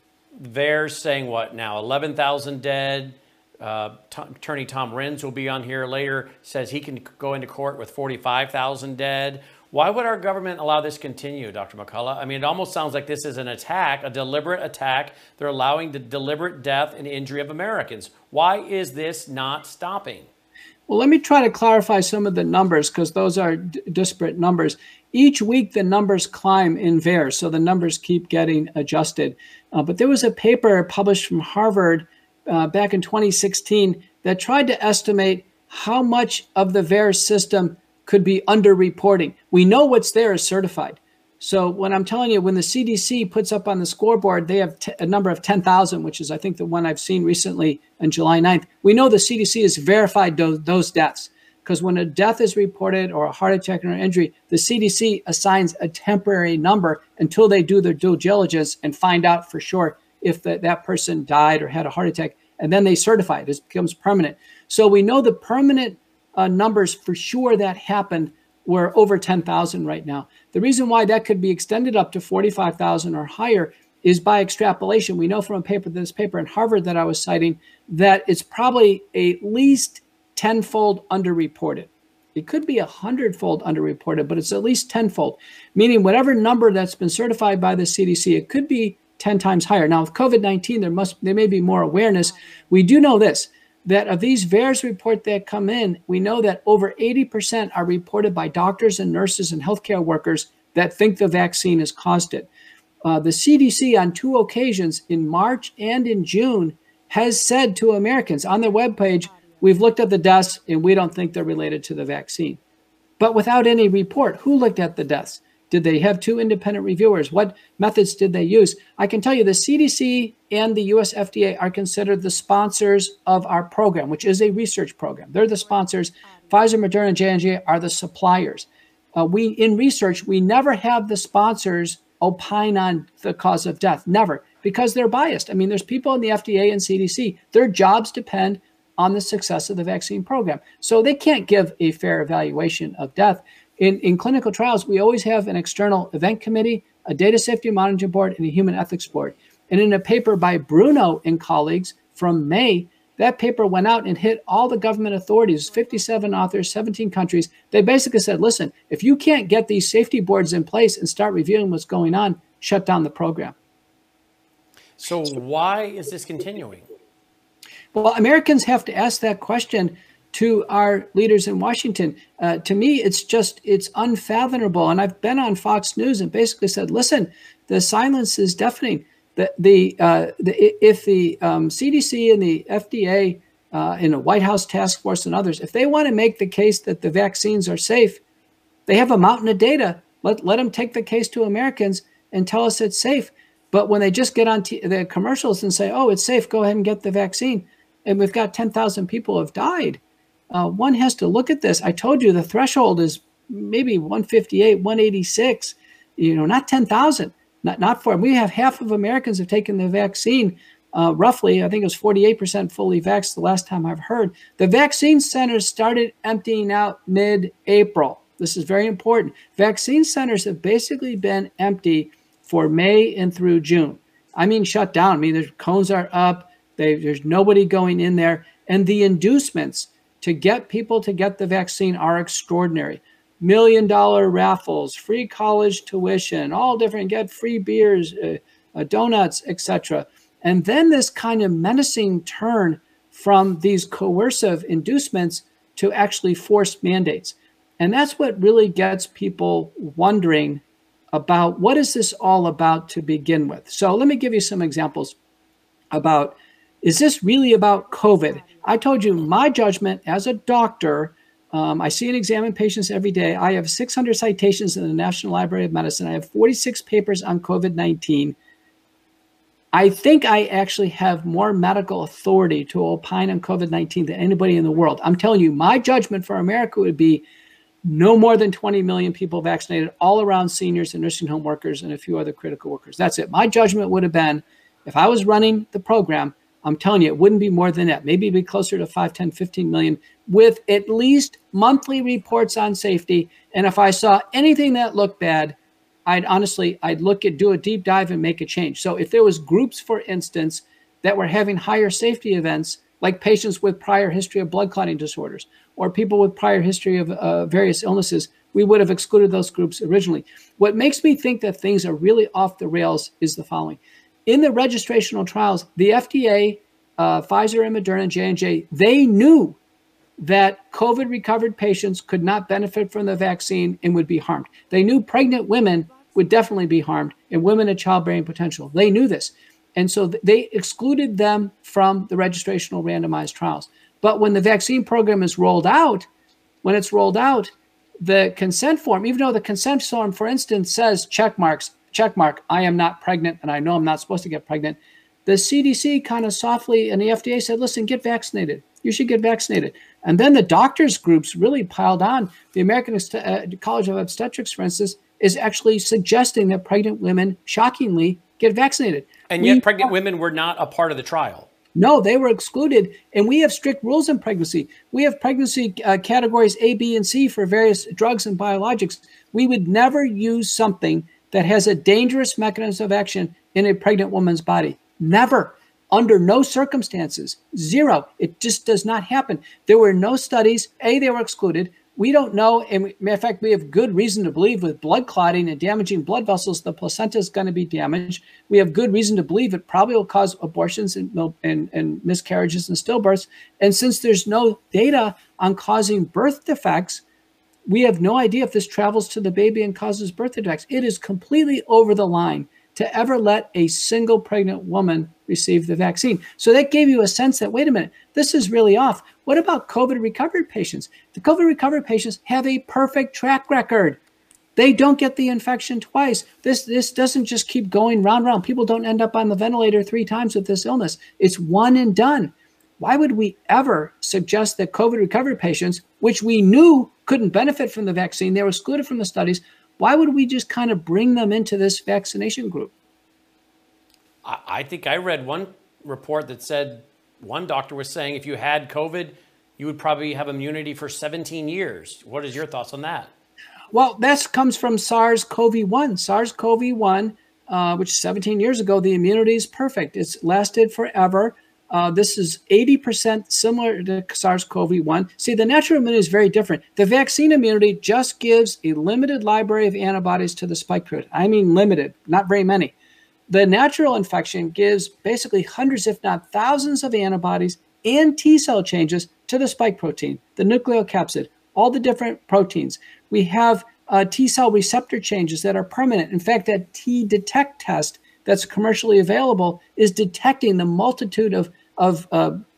V A E R S saying what now, eleven thousand dead, Uh, T- Attorney Tom Renz will be on here later, says he can go into court with forty-five thousand dead. Why would our government allow this to continue, Doctor McCullough? I mean, it almost sounds like this is an attack, a deliberate attack. They're allowing the deliberate death and injury of Americans. Why is this not stopping? Well, let me try to clarify some of the numbers, because those are d- disparate numbers. Each week, the numbers climb in V A E R S, so the numbers keep getting adjusted. Uh, but there was a paper published from Harvard Uh, back in twenty sixteen that tried to estimate how much of the V A E R S system could be underreporting. We know what's there is certified. So when I'm telling you, when the C D C puts up on the scoreboard, they have t- a number of ten thousand, which is I think the one I've seen recently on July ninth. We know the C D C has verified those, those deaths, because when a death is reported or a heart attack or an injury, the C D C assigns a temporary number until they do their due diligence and find out for sure if the, that person died or had a heart attack, and then they certify it. It becomes permanent. So we know the permanent uh, numbers for sure that happened were over ten thousand right now. The reason why that could be extended up to forty-five thousand or higher is by extrapolation. We know from a paper, this paper in Harvard that I was citing, that it's probably at least tenfold underreported. It could be a hundredfold underreported, but it's at least tenfold, meaning whatever number that's been certified by the C D C, it could be ten times higher. Now with COVID nineteen, there must there may be more awareness. We do know this, that of these V A E R S reports that come in, we know that over eighty percent are reported by doctors and nurses and healthcare workers that think the vaccine has caused it. Uh, the C D C on two occasions in March and in June has said to Americans on their webpage, we've looked at the deaths and we don't think they're related to the vaccine. But without any report, who looked at the deaths? Did they have two independent reviewers? What methods did they use? I can tell you the C D C and the U S F D A are considered the sponsors of our program, which is a research program. They're the sponsors. Pfizer, Moderna, and J and J are the suppliers. Uh, we, in research, we never have the sponsors opine on the cause of death, never, because they're biased. I mean, there's people in the F D A and C D C. Their jobs depend on the success of the vaccine program. So they can't give a fair evaluation of death. In, in clinical trials, we always have an external event committee, a data safety monitoring board, and a human ethics board. And in a paper by Bruno and colleagues from May, that paper went out and hit all the government authorities, fifty-seven authors, seventeen countries. They basically said, listen, if you can't get these safety boards in place and start reviewing what's going on, shut down the program. So why is this continuing? Well, Americans have to ask that question to our leaders in Washington. Uh, to me, it's just, it's unfathomable. And I've been on Fox News and basically said, listen, the silence is deafening. The, the, uh, the, if the um, C D C and the F D A uh, in a White House task force and others, if they want to make the case that the vaccines are safe, they have a mountain of data. Let, let them take the case to Americans and tell us it's safe. But when they just get on t- the commercials and say, oh, it's safe, go ahead and get the vaccine, and we've got ten thousand people have died, uh, one has to look at this. I told you the threshold is maybe one fifty-eight, one eighty-six, you know, not ten thousand, not, not for, we have half of Americans have taken the vaccine, uh, roughly, I think it was forty-eight percent fully vaxxed the last time I've heard. The vaccine centers started emptying out mid-April. This is very important. Vaccine centers have basically been empty for May and through June. I mean, shut down. I mean, the cones are up. They, there's nobody going in there. And the inducements to get people to get the vaccine are extraordinary. Million dollar raffles, free college tuition, all different, get free beers, uh, uh, donuts, et cetera. And then this kind of menacing turn from these coercive inducements to actually forced mandates. And that's what really gets people wondering about what is this all about to begin with. So let me give you some examples about, is this really about COVID? I told you my judgment as a doctor, um, I see and examine patients every day. I have six hundred citations in the National Library of Medicine. I have forty-six papers on COVID nineteen. I think I actually have more medical authority to opine on COVID nineteen than anybody in the world. I'm telling you, my judgment for America would be no more than twenty million people vaccinated, all around seniors and nursing home workers and a few other critical workers. That's it. My judgment would have been, if I was running the program, I'm telling you, it wouldn't be more than that. Maybe it'd be closer to five, ten, fifteen million with at least monthly reports on safety. And if I saw anything that looked bad, I'd honestly, I'd look at, do a deep dive and make a change. So if there was groups, for instance, that were having higher safety events, like patients with prior history of blood clotting disorders or people with prior history of uh, various illnesses, we would have excluded those groups originally. What makes me think that things are really off the rails is the following. In the registrational trials, the F D A, uh, Pfizer and Moderna, J and J, they knew that COVID recovered patients could not benefit from the vaccine and would be harmed. They knew pregnant women would definitely be harmed and women of childbearing potential. They knew this. And so they excluded them from the registrational randomized trials. But when the vaccine program is rolled out, when it's rolled out, the consent form, even though the consent form, for instance, says check marks, check mark, I am not pregnant and I know I'm not supposed to get pregnant, the C D C kind of softly and the F D A said, listen, get vaccinated. You should get vaccinated. And then the doctors groups really piled on. The American College of Obstetrics, for instance, is actually suggesting that pregnant women, shockingly, get vaccinated. And yet we, pregnant women were not a part of the trial. No, they were excluded. And we have strict rules in pregnancy. We have pregnancy uh, categories A, B, and C for various drugs and biologics. We would never use something that has a dangerous mechanism of action in a pregnant woman's body. Never. Under no circumstances. Zero. It just does not happen. There were no studies. A, they were excluded. We don't know. And matter of fact, we have good reason to believe with blood clotting and damaging blood vessels, the placenta is going to be damaged. We have good reason to believe it probably will cause abortions and, and, and miscarriages and stillbirths. And since there's no data on causing birth defects, we have no idea if this travels to the baby and causes birth defects. It is completely over the line to ever let a single pregnant woman receive the vaccine. So that gave you a sense that, wait a minute, this is really off. What about COVID recovered patients? The COVID recovered patients have a perfect track record. They don't get the infection twice. This, this doesn't just keep going round and round. People don't end up on the ventilator three times with this illness. It's one and done. Why would we ever suggest that COVID recovered patients, which we knew couldn't benefit from the vaccine, they were excluded from the studies, why would we just kind of bring them into this vaccination group? I think I read one report that said one doctor was saying if you had COVID, you would probably have immunity for seventeen years. What is your thoughts on that? Well, that comes from SARS-C o V one. SARS-C o V one, uh, which seventeen years ago, the immunity is perfect. It's lasted forever. Uh, this is eighty percent similar to SARS-C o V one. See, the natural immunity is very different. The vaccine immunity just gives a limited library of antibodies to the spike protein. I mean limited, not very many. The natural infection gives basically hundreds, if not thousands of antibodies and T cell changes to the spike protein, the nucleocapsid, all the different proteins. We have uh, T cell receptor changes that are permanent. In fact, that T-Detect test that's commercially available is detecting the multitude of, of uh,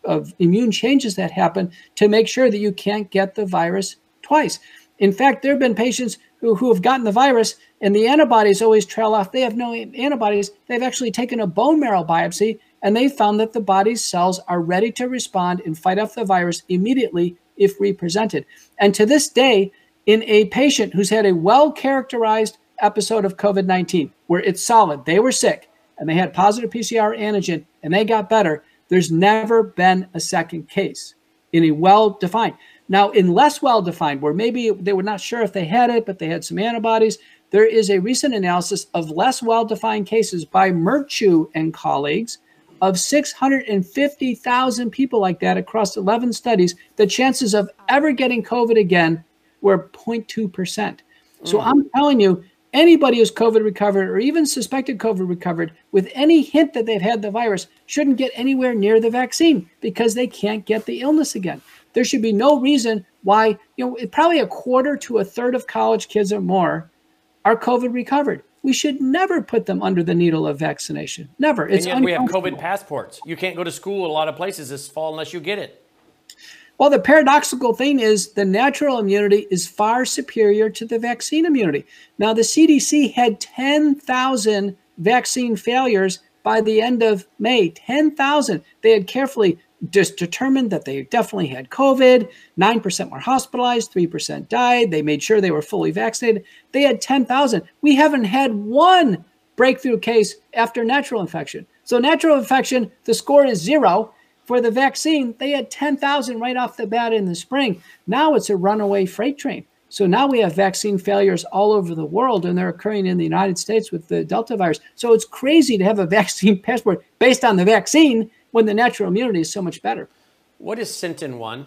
of immune changes that happen to make sure that you can't get the virus twice. In fact, there have been patients who, who have gotten the virus and the antibodies always trail off. They have no antibodies. They've actually taken a bone marrow biopsy and they found that the body's cells are ready to respond and fight off the virus immediately if represented. And to this day, in a patient who's had a well-characterized episode of COVID nineteen, where it's solid, they were sick and they had positive P C R antigen and they got better, there's never been a second case in a well-defined. Now, in less well-defined, where maybe they were not sure if they had it, but they had some antibodies, there is a recent analysis of less well-defined cases by Merchu and colleagues of six hundred fifty thousand people like that across eleven studies. The chances of ever getting COVID again were zero point two percent. So mm. I'm telling you, anybody who's COVID recovered or even suspected COVID recovered with any hint that they've had the virus shouldn't get anywhere near the vaccine because they can't get the illness again. There should be no reason why, you know, probably a quarter to a third of college kids or more are COVID recovered. We should never put them under the needle of vaccination. Never. It's and yet we have COVID passports. You can't go to school a lot of places this fall unless you get it. Well, the paradoxical thing is the natural immunity is far superior to the vaccine immunity. Now, the C D C had ten thousand vaccine failures by the end of May, ten thousand. They had carefully just determined that they definitely had COVID. nine percent were hospitalized, three percent died. They made sure they were fully vaccinated. They had ten thousand. We haven't had one breakthrough case after natural infection. So natural infection, the score is zero. For the vaccine, they had ten thousand right off the bat in the spring. Now it's a runaway freight train. So now we have vaccine failures all over the world, and they're occurring in the United States with the Delta virus. So it's crazy to have a vaccine passport based on the vaccine when the natural immunity is so much better. What is Syncytin one?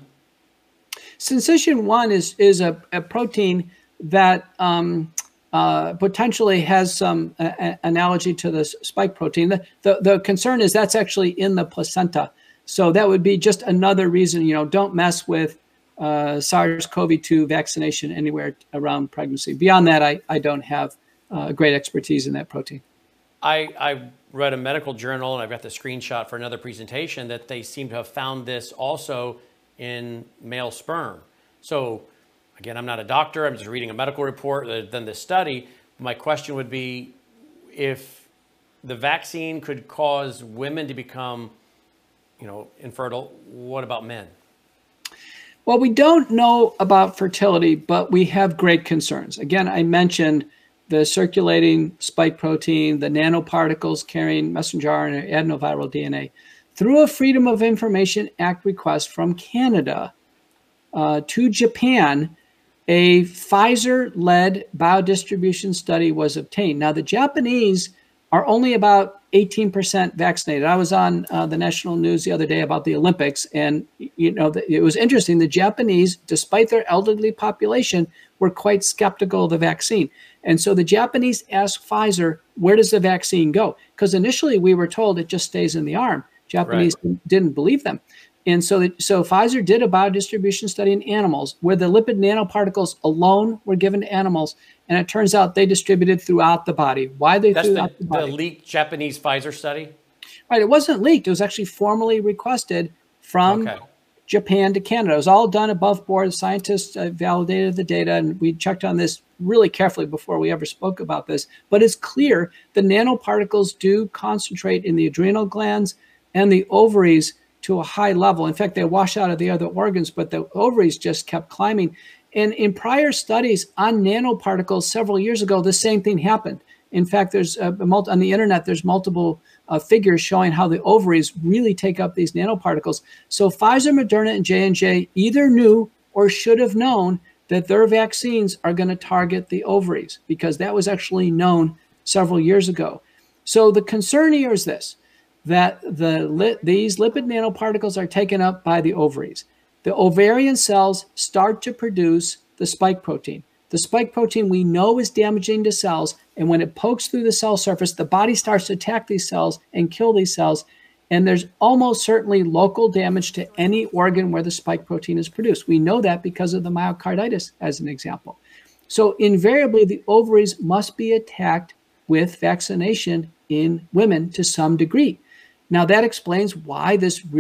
Syncytin one is, is a, a protein that um, uh, potentially has some uh, analogy to the spike protein. The, the, the concern is that's actually in the placenta. So that would be just another reason, you know, don't mess with uh, SARS CoV two vaccination anywhere around pregnancy. Beyond that, I, I don't have uh, great expertise in that protein. I, I read a medical journal, and I've got the screenshot for another presentation, that they seem to have found this also in male sperm. So again, I'm not a doctor. I'm just reading a medical report than this study. My question would be, if the vaccine could cause women to become you know, infertile, what about men? Well, we don't know about fertility, but we have great concerns. Again, I mentioned the circulating spike protein, the nanoparticles carrying messenger R N A, adenoviral D N A. Through a Freedom of Information Act request from Canada uh, to Japan, a Pfizer-led biodistribution study was obtained. Now, the Japanese are only about eighteen percent vaccinated. I was on uh, the national news the other day about the Olympics, and you know the, it was interesting. The Japanese, despite their elderly population, were quite skeptical of the vaccine. And so the Japanese asked Pfizer, where does the vaccine go? Because initially we were told it just stays in the arm. Japanese right. didn't believe them. And so, the, so Pfizer did a biodistribution study in animals where the lipid nanoparticles alone were given to animals. And it turns out they distributed throughout the body. Why they That's throughout the, the body? the leaked Japanese Pfizer study? Right. It wasn't leaked. It was actually formally requested from okay. Japan to Canada. It was all done above board. The scientists uh, validated the data, and we checked on this really carefully before we ever spoke about this. But it's clear the nanoparticles do concentrate in the adrenal glands and the ovaries to a high level. In fact, they wash out of the other organs, but the ovaries just kept climbing. And in prior studies on nanoparticles several years ago, the same thing happened. In fact, there's a, a multi, on the internet, there's multiple uh, figures showing how the ovaries really take up these nanoparticles. So Pfizer, Moderna, and J and J either knew or should have known that their vaccines are going to target the ovaries, because that was actually known several years ago. So the concern here is this, that the li- these lipid nanoparticles are taken up by the ovaries. The ovarian cells start to produce the spike protein. The spike protein we know is damaging to cells, and when it pokes through the cell surface, the body starts to attack these cells and kill these cells, and there's almost certainly local damage to any organ where the spike protein is produced. We know that because of the myocarditis, as an example. So invariably, the ovaries must be attacked with vaccination in women to some degree. Now, that explains why this real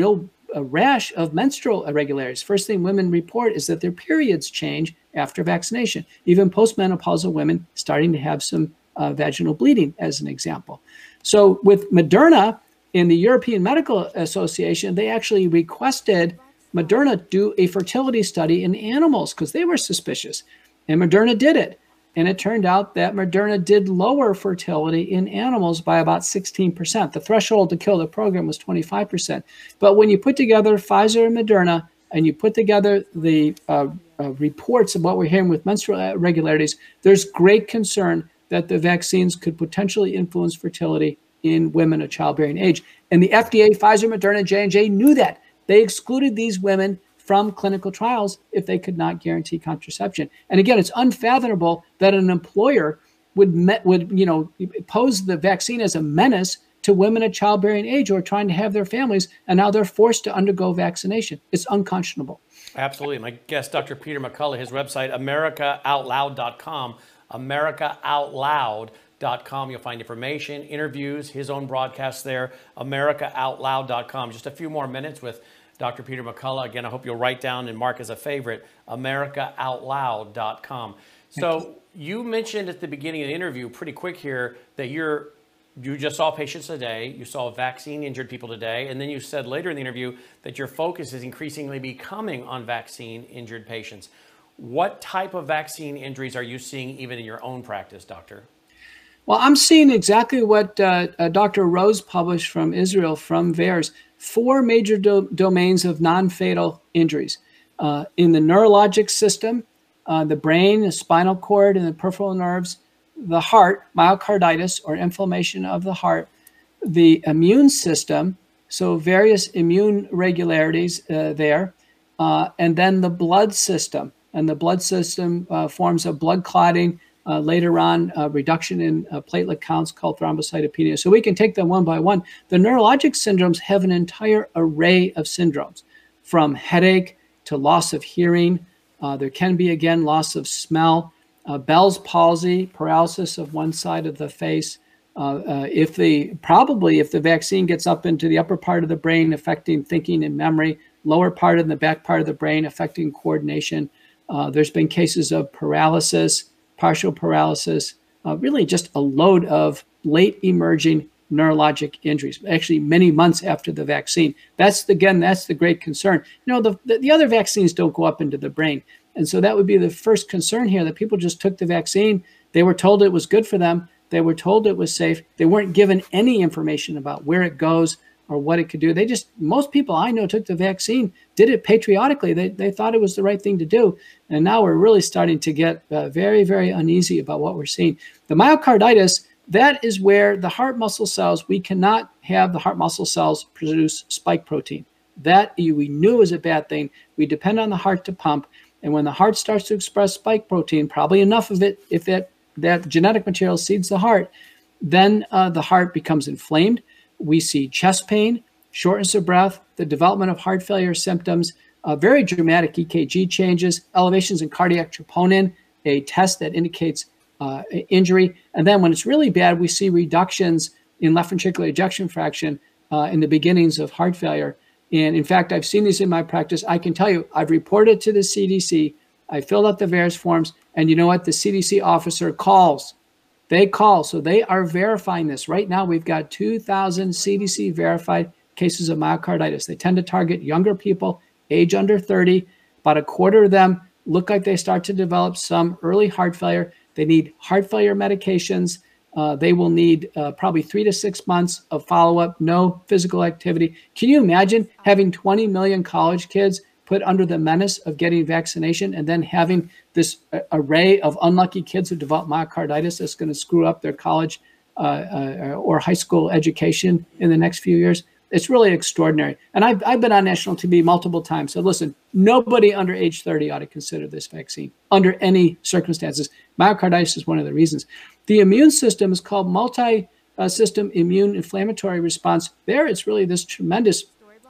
a rash of menstrual irregularities. First thing women report is that their periods change after vaccination. Even postmenopausal women starting to have some uh, vaginal bleeding, as an example. So with Moderna, in the European Medical Association, they actually requested Moderna do a fertility study in animals because they were suspicious. And Moderna did it. And it turned out that Moderna did lower fertility in animals by about sixteen percent. The threshold to kill the program was twenty-five percent. But when you put together Pfizer and Moderna, and you put together the uh, uh, reports of what we're hearing with menstrual irregularities, there's great concern that the vaccines could potentially influence fertility in women of childbearing age. And the F D A, Pfizer, Moderna, J and J knew that. They excluded these women from clinical trials if they could not guarantee contraception. And again, it's unfathomable that an employer would, met, would you know, pose the vaccine as a menace to women at childbearing age who are trying to have their families, and now they're forced to undergo vaccination. It's unconscionable. Absolutely. My guest, Doctor Peter McCullough, his website, America Out Loud dot com, America Out Loud dot com. You'll find information, interviews, his own broadcasts there, America Out Loud dot com. Just a few more minutes with Doctor Peter McCullough. Again, I hope you'll write down and mark as a favorite, America Out Loud dot com. So you mentioned at the beginning of the interview, pretty quick here, that you're you just saw patients today, you saw vaccine-injured people today, and then you said later in the interview that your focus is increasingly becoming on vaccine-injured patients. What type of vaccine injuries are you seeing even in your own practice, doctor? Well, I'm seeing exactly what uh, uh, Doctor Rose published from Israel, from VAERS, four major do- domains of non-fatal injuries. Uh, in the neurologic system, uh, the brain, the spinal cord, and the peripheral nerves, the heart, myocarditis or inflammation of the heart, the immune system, so various immune regularities uh, there, uh, and then the blood system. And the blood system uh, forms of blood clotting, uh, later on uh, reduction in uh, platelet counts called thrombocytopenia. So we can take them one by one. The neurologic syndromes have an entire array of syndromes, from headache to loss of hearing. Uh, there can be, again, loss of smell. Uh, Bell's palsy, paralysis of one side of the face. Uh, uh, if the probably if the vaccine gets up into the upper part of the brain, affecting thinking and memory, lower part in the back part of the brain, affecting coordination. Uh, there's been cases of paralysis, partial paralysis, uh, really just a load of late emerging neurologic injuries, actually many months after the vaccine. That's, again, that's the great concern. You know, the, the, the other vaccines don't go up into the brain. And so that would be the first concern here, that people just took the vaccine. They were told it was good for them. They were told it was safe. They weren't given any information about where it goes or what it could do. They just, most people I know took the vaccine, did it patriotically. They, they thought it was the right thing to do. And now we're really starting to get uh, very, very uneasy about what we're seeing. The myocarditis, that is where the heart muscle cells, we cannot have the heart muscle cells produce spike protein. That we knew is a bad thing. We depend on the heart to pump. And when the heart starts to express spike protein, probably enough of it, if that, that genetic material seeds the heart, then uh, the heart becomes inflamed. We see chest pain, shortness of breath, the development of heart failure symptoms, uh, very dramatic E K G changes, elevations in cardiac troponin, a test that indicates uh, injury. And then when it's really bad, we see reductions in left ventricular ejection fraction uh, in the beginnings of heart failure. And in fact, I've seen these in my practice. I can tell you, I've reported to the C D C. I filled out the VAERS forms. And you know what? The C D C officer calls. They call. So they are verifying this. Right now, we've got two thousand C D C verified cases of myocarditis. They tend to target younger people, age under thirty. About a quarter of them look like they start to develop some early heart failure. They need heart failure medications. Uh, they will need uh, probably three to six months of follow-up, no physical activity. Can you imagine having twenty million college kids put under the menace of getting vaccination and then having this uh, array of unlucky kids who develop myocarditis that's going to screw up their college uh, uh, or high school education in the next few years? It's really extraordinary. And I've, I've been on national T V multiple times. So listen, nobody under age thirty ought to consider this vaccine under any circumstances. Myocarditis is one of the reasons. The immune system is called multi-system immune inflammatory response. There, it's really this tremendous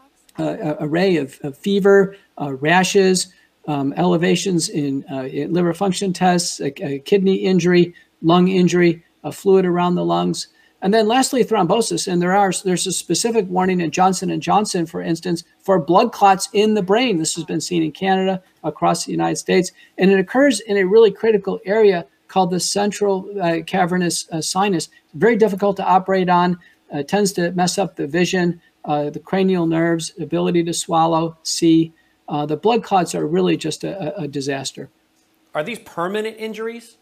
uh, array of, of fever, uh, rashes, um, elevations in, uh, in liver function tests, a, a kidney injury, lung injury, a fluid around the lungs. And then lastly, thrombosis. And there are there's a specific warning in Johnson and Johnson, for instance, for blood clots in the brain. This has been seen in Canada, across the United States, and it occurs in a really critical area called the central uh, cavernous uh, sinus. Very difficult to operate on, uh, tends to mess up the vision, uh, the cranial nerves, ability to swallow, see. Uh, the blood clots are really just a, a disaster. Are these permanent injuries?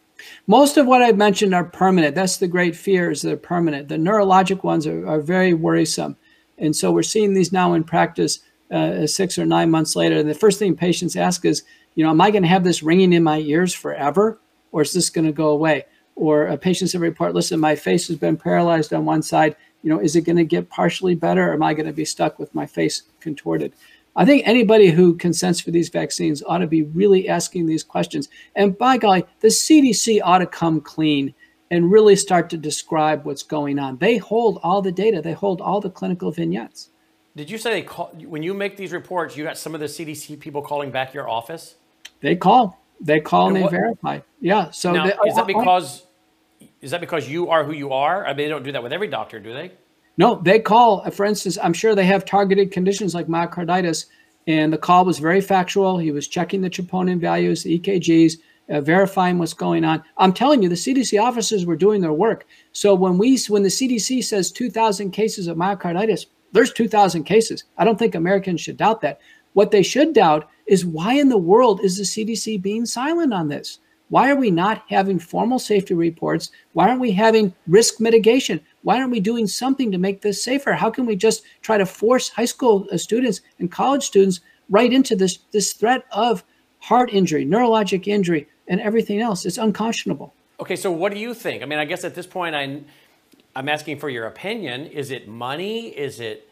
Most of what I've mentioned are permanent. That's the great fear, is they're permanent. The neurologic ones are, are very worrisome. And so we're seeing these now in practice uh, six or nine months later. And the first thing patients ask is, you know, am I going to have this ringing in my ears forever? Or is this going to go away? Or uh, patients that report, listen, my face has been paralyzed on one side. You know, is it going to get partially better? Or am I going to be stuck with my face contorted? I think anybody who consents for these vaccines ought to be really asking these questions. And by golly, the C D C ought to come clean and really start to describe what's going on. They hold all the data. They hold all the clinical vignettes. Did you say they call, when you make these reports, you got some of the C D C people calling back your office? They call. They call and, and they what, verify. Yeah. So now, they, is that because is that because you are who you are? I mean, they don't do that with every doctor, do they? No, they call. For instance, I'm sure they have targeted conditions like myocarditis, and the call was very factual. He was checking the troponin values, the E K Gs, uh, verifying what's going on. I'm telling you, the C D C officers were doing their work. So when we, when the C D C says two thousand cases of myocarditis, there's two thousand cases. I don't think Americans should doubt that. What they should doubt is, why in the world is the C D C being silent on this? Why are we not having formal safety reports? Why aren't we having risk mitigation? Why aren't we doing something to make this safer? How can we just try to force high school students and college students right into this, this threat of heart injury, neurologic injury, and everything else? It's unconscionable. Okay, so what do you think? I mean, I guess at this point, I, I'm asking for your opinion. Is it money? Is it,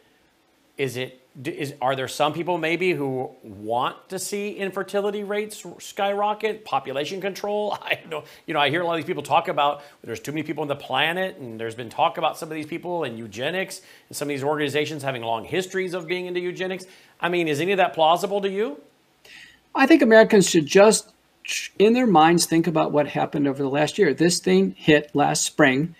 is it, is, are there some people maybe who want to see infertility rates skyrocket, population control? I know, you know, I hear a lot of these people talk about there's too many people on the planet, and there's been talk about some of these people and eugenics, and some of these organizations having long histories of being into eugenics. I mean, is any of that plausible to you? I think Americans should just, in their minds, think about what happened over the last year. This thing hit last spring,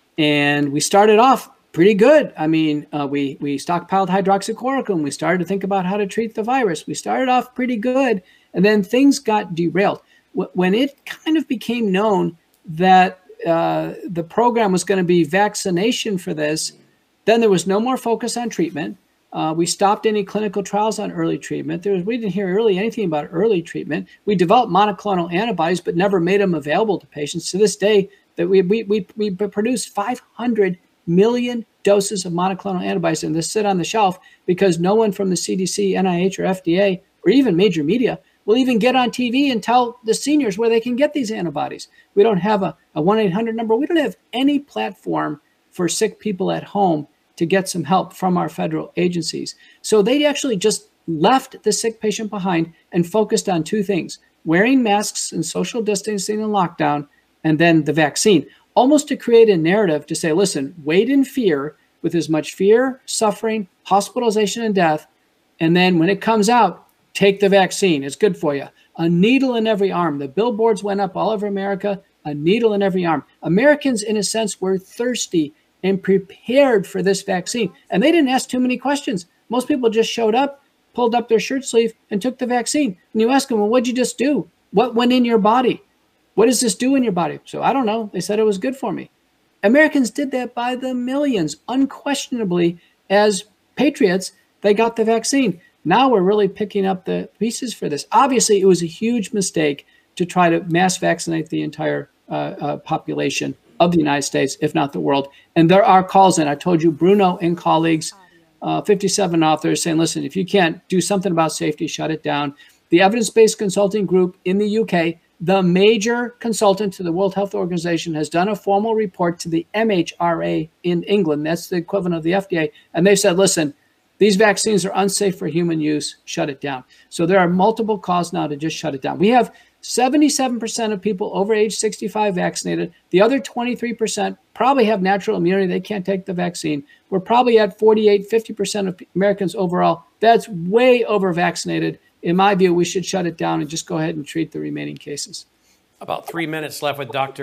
and we started off pretty good. I mean, uh, we, we stockpiled hydroxychloroquine. We started to think about how to treat the virus. We started off pretty good, and then things got derailed. W- when it kind of became known that uh, the program was going to be vaccination for this, then there was no more focus on treatment. Uh, we stopped any clinical trials on early treatment. There was, we didn't hear really anything about early treatment. We developed monoclonal antibodies, but never made them available to patients. To this day, that we we we, we produced five hundred million doses of monoclonal antibodies, and they sit on the shelf because no one from the C D C, N I H, or F D A, or even major media will even get on T V and tell the seniors where they can get these antibodies. We don't have a, a one eight hundred number. We don't have any platform for sick people at home to get some help from our federal agencies. So they actually just left the sick patient behind and focused on two things: wearing masks and social distancing and lockdown, and then the vaccine, almost to create a narrative to say, listen, wait in fear with as much fear, suffering, hospitalization, and death. And then when it comes out, take the vaccine. It's good for you. A needle in every arm. The billboards went up all over America, a needle in every arm. Americans, in a sense, were thirsty and prepared for this vaccine. And they didn't ask too many questions. Most people just showed up, pulled up their shirt sleeve, and took the vaccine. And you ask them, well, what'd you just do? What went in your body? What does this do in your body? So I don't know. They said it was good for me. Americans did that by the millions. Unquestionably, as patriots, they got the vaccine. Now we're really picking up the pieces for this. Obviously, it was a huge mistake to try to mass vaccinate the entire uh, uh, population of the United States, if not the world. And there are calls in. I told you, Bruno and colleagues, uh, fifty-seven authors saying, listen, if you can't do something about safety, shut it down. The Evidence-Based Consulting Group in the U K, the major consultant to the World Health Organization, has done a formal report to the M H R A in England. That's the equivalent of the F D A. And they said, listen, these vaccines are unsafe for human use. Shut it down. So there are multiple calls now to just shut it down. We have seventy-seven percent of people over age sixty-five vaccinated. The other twenty-three percent probably have natural immunity. They can't take the vaccine. We're probably at forty-eight, fifty percent of Americans overall. That's way over vaccinated. In my view, we should shut it down and just go ahead and treat the remaining cases. About three minutes left with Doctor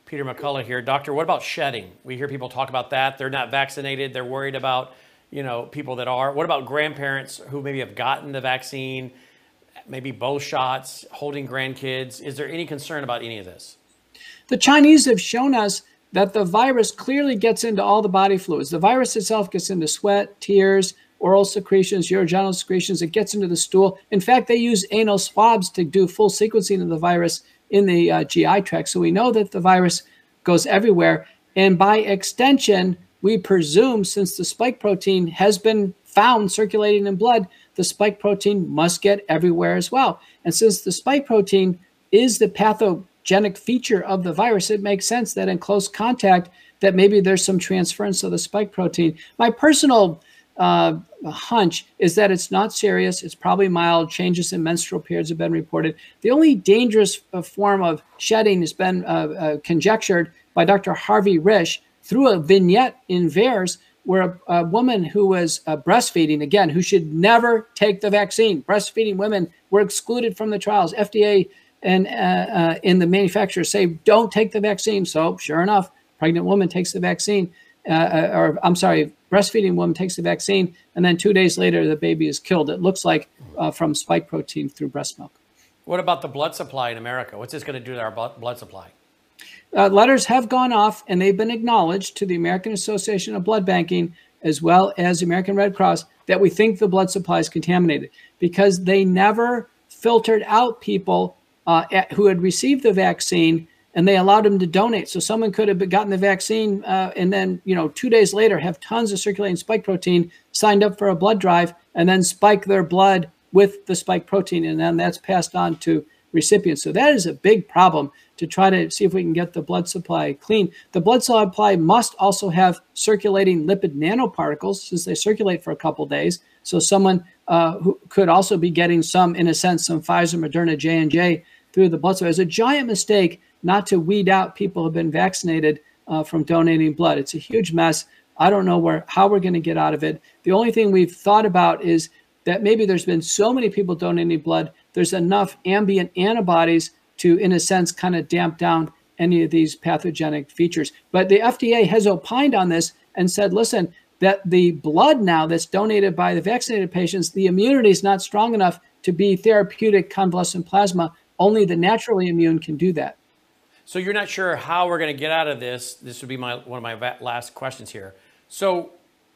Peter McCullough here. Doctor, what about shedding? We hear people talk about that. They're not vaccinated. They're worried about, you know, people that are. What about grandparents who maybe have gotten the vaccine, maybe both shots, holding grandkids? Is there any concern about any of this? The Chinese have shown us that the virus clearly gets into all the body fluids. The virus itself gets into sweat, tears, oral secretions, urogenital secretions. It gets into the stool. In fact, they use anal swabs to do full sequencing of the virus in the uh, G I tract. So we know that the virus goes everywhere. And by extension, we presume, since the spike protein has been found circulating in blood, the spike protein must get everywhere as well. And since the spike protein is the pathogenic feature of the virus, it makes sense that in close contact, that maybe there's some transference of the spike protein. My personal uh, hunch is that it's not serious. It's probably mild. Changes in menstrual periods have been reported. The only dangerous uh, form of shedding has been uh, uh, conjectured by Doctor Harvey Risch through a vignette in V A E R S where a, a woman who was uh, breastfeeding, again, who should never take the vaccine, breastfeeding women were excluded from the trials. F D A and uh, uh, in the manufacturers say, don't take the vaccine. So sure enough, pregnant woman takes the vaccine, uh, or I'm sorry, breastfeeding woman takes the vaccine, and then two days later, the baby is killed. It looks like uh, from spike protein through breast milk. What about the blood supply in America? What's this going to do to our blood supply? Uh, letters have gone off, and they've been acknowledged to the American Association of Blood Banking, as well as the American Red Cross, that we think the blood supply is contaminated because they never filtered out people uh, at, who had received the vaccine, and they allowed them to donate. So someone could have gotten the vaccine uh, and then, you know, two days later have tons of circulating spike protein, signed up for a blood drive, and then spike their blood with the spike protein, and then that's passed on to recipients. So that is a big problem to try to see if we can get the blood supply clean. The blood supply must also have circulating lipid nanoparticles since they circulate for a couple days. So someone uh, who could also be getting some, in a sense, some Pfizer, Moderna, J and J through the blood supply. It's a giant mistake not to weed out people who have been vaccinated uh, from donating blood. It's a huge mess. I don't know where how we're going to get out of it. The only thing we've thought about is that maybe there's been so many people donating blood, there's enough ambient antibodies to, in a sense, kind of damp down any of these pathogenic features. But the F D A has opined on this and said, listen, that the blood now that's donated by the vaccinated patients, the immunity is not strong enough to be therapeutic convalescent plasma. Only the naturally immune can do that. So you're not sure how we're going to get out of this. This would be my one of my last questions here. So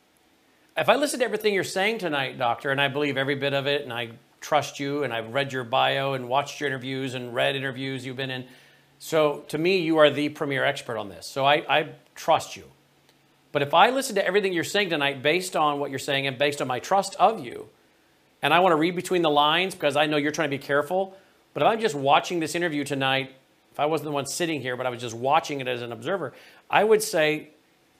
if I listen to everything you're saying tonight, doctor, and I believe every bit of it, and I trust you, and I've read your bio and watched your interviews and read interviews you've been in. So to me, you are the premier expert on this. So I, I trust you. But if I listen to everything you're saying tonight based on what you're saying and based on my trust of you, and I want to read between the lines because I know you're trying to be careful, but if I'm just watching this interview tonight, if I wasn't the one sitting here, but I was just watching it as an observer, I would say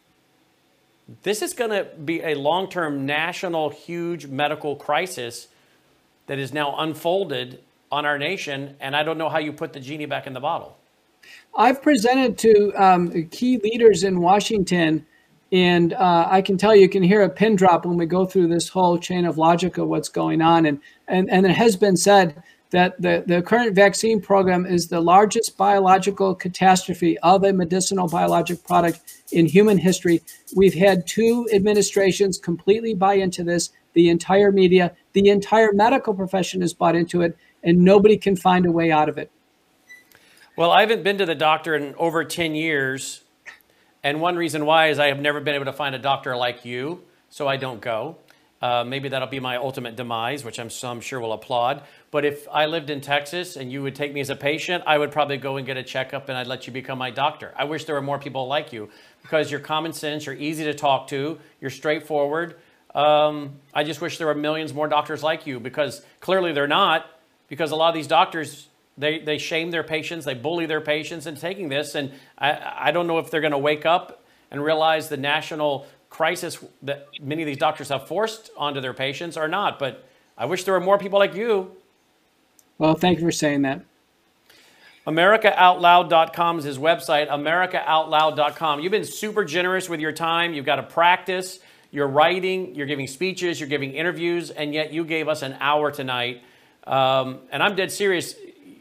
this is going to be a long-term national huge medical crisis that is now unfolded on our nation, and I don't know how you put the genie back in the bottle. I've presented to um, key leaders in Washington, and uh, I can tell you, you can hear a pin drop when we go through this whole chain of logic of what's going on. And, and, and it has been said that the, the current vaccine program is the largest biological catastrophe of a medicinal biologic product in human history. We've had two administrations completely buy into this. The entire media, the entire medical profession is bought into it, and nobody can find a way out of it. Well, I haven't been to the doctor in over ten years. And one reason why is I have never been able to find a doctor like you, so I don't go. Uh, maybe that'll be my ultimate demise, which I'm, I'm sure will applaud. But if I lived in Texas and you would take me as a patient, I would probably go and get a checkup and I'd let you become my doctor. I wish there were more people like you because you're common sense, you're easy to talk to, you're straightforward. Um, I just wish there were millions more doctors like you because clearly they're not, because a lot of these doctors, they, they shame their patients, they bully their patients in taking this. And I, I don't know if they're going to wake up and realize the national crisis that many of these doctors have forced onto their patients or not. But I wish there were more people like you. Well, thank you for saying that. America Out Loud dot com is his website, America Out Loud dot com. You've been super generous with your time. You've got to practice. You're writing, you're giving speeches, you're giving interviews, and yet you gave us an hour tonight. Um, and I'm dead serious.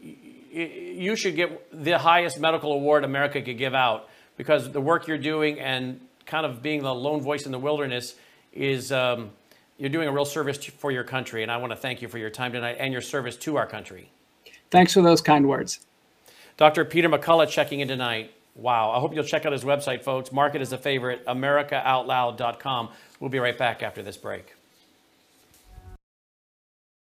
you should get the highest medical award America could give out, because the work you're doing and kind of being the lone voice in the wilderness is, um, you're doing a real service to, for your country. And I want to thank you for your time tonight and your service to our country. Thanks for those kind words. Doctor Peter McCullough checking in tonight. Wow. I hope you'll check out his website, folks. Mark it as a favorite, america out loud dot com. We'll be right back after this break.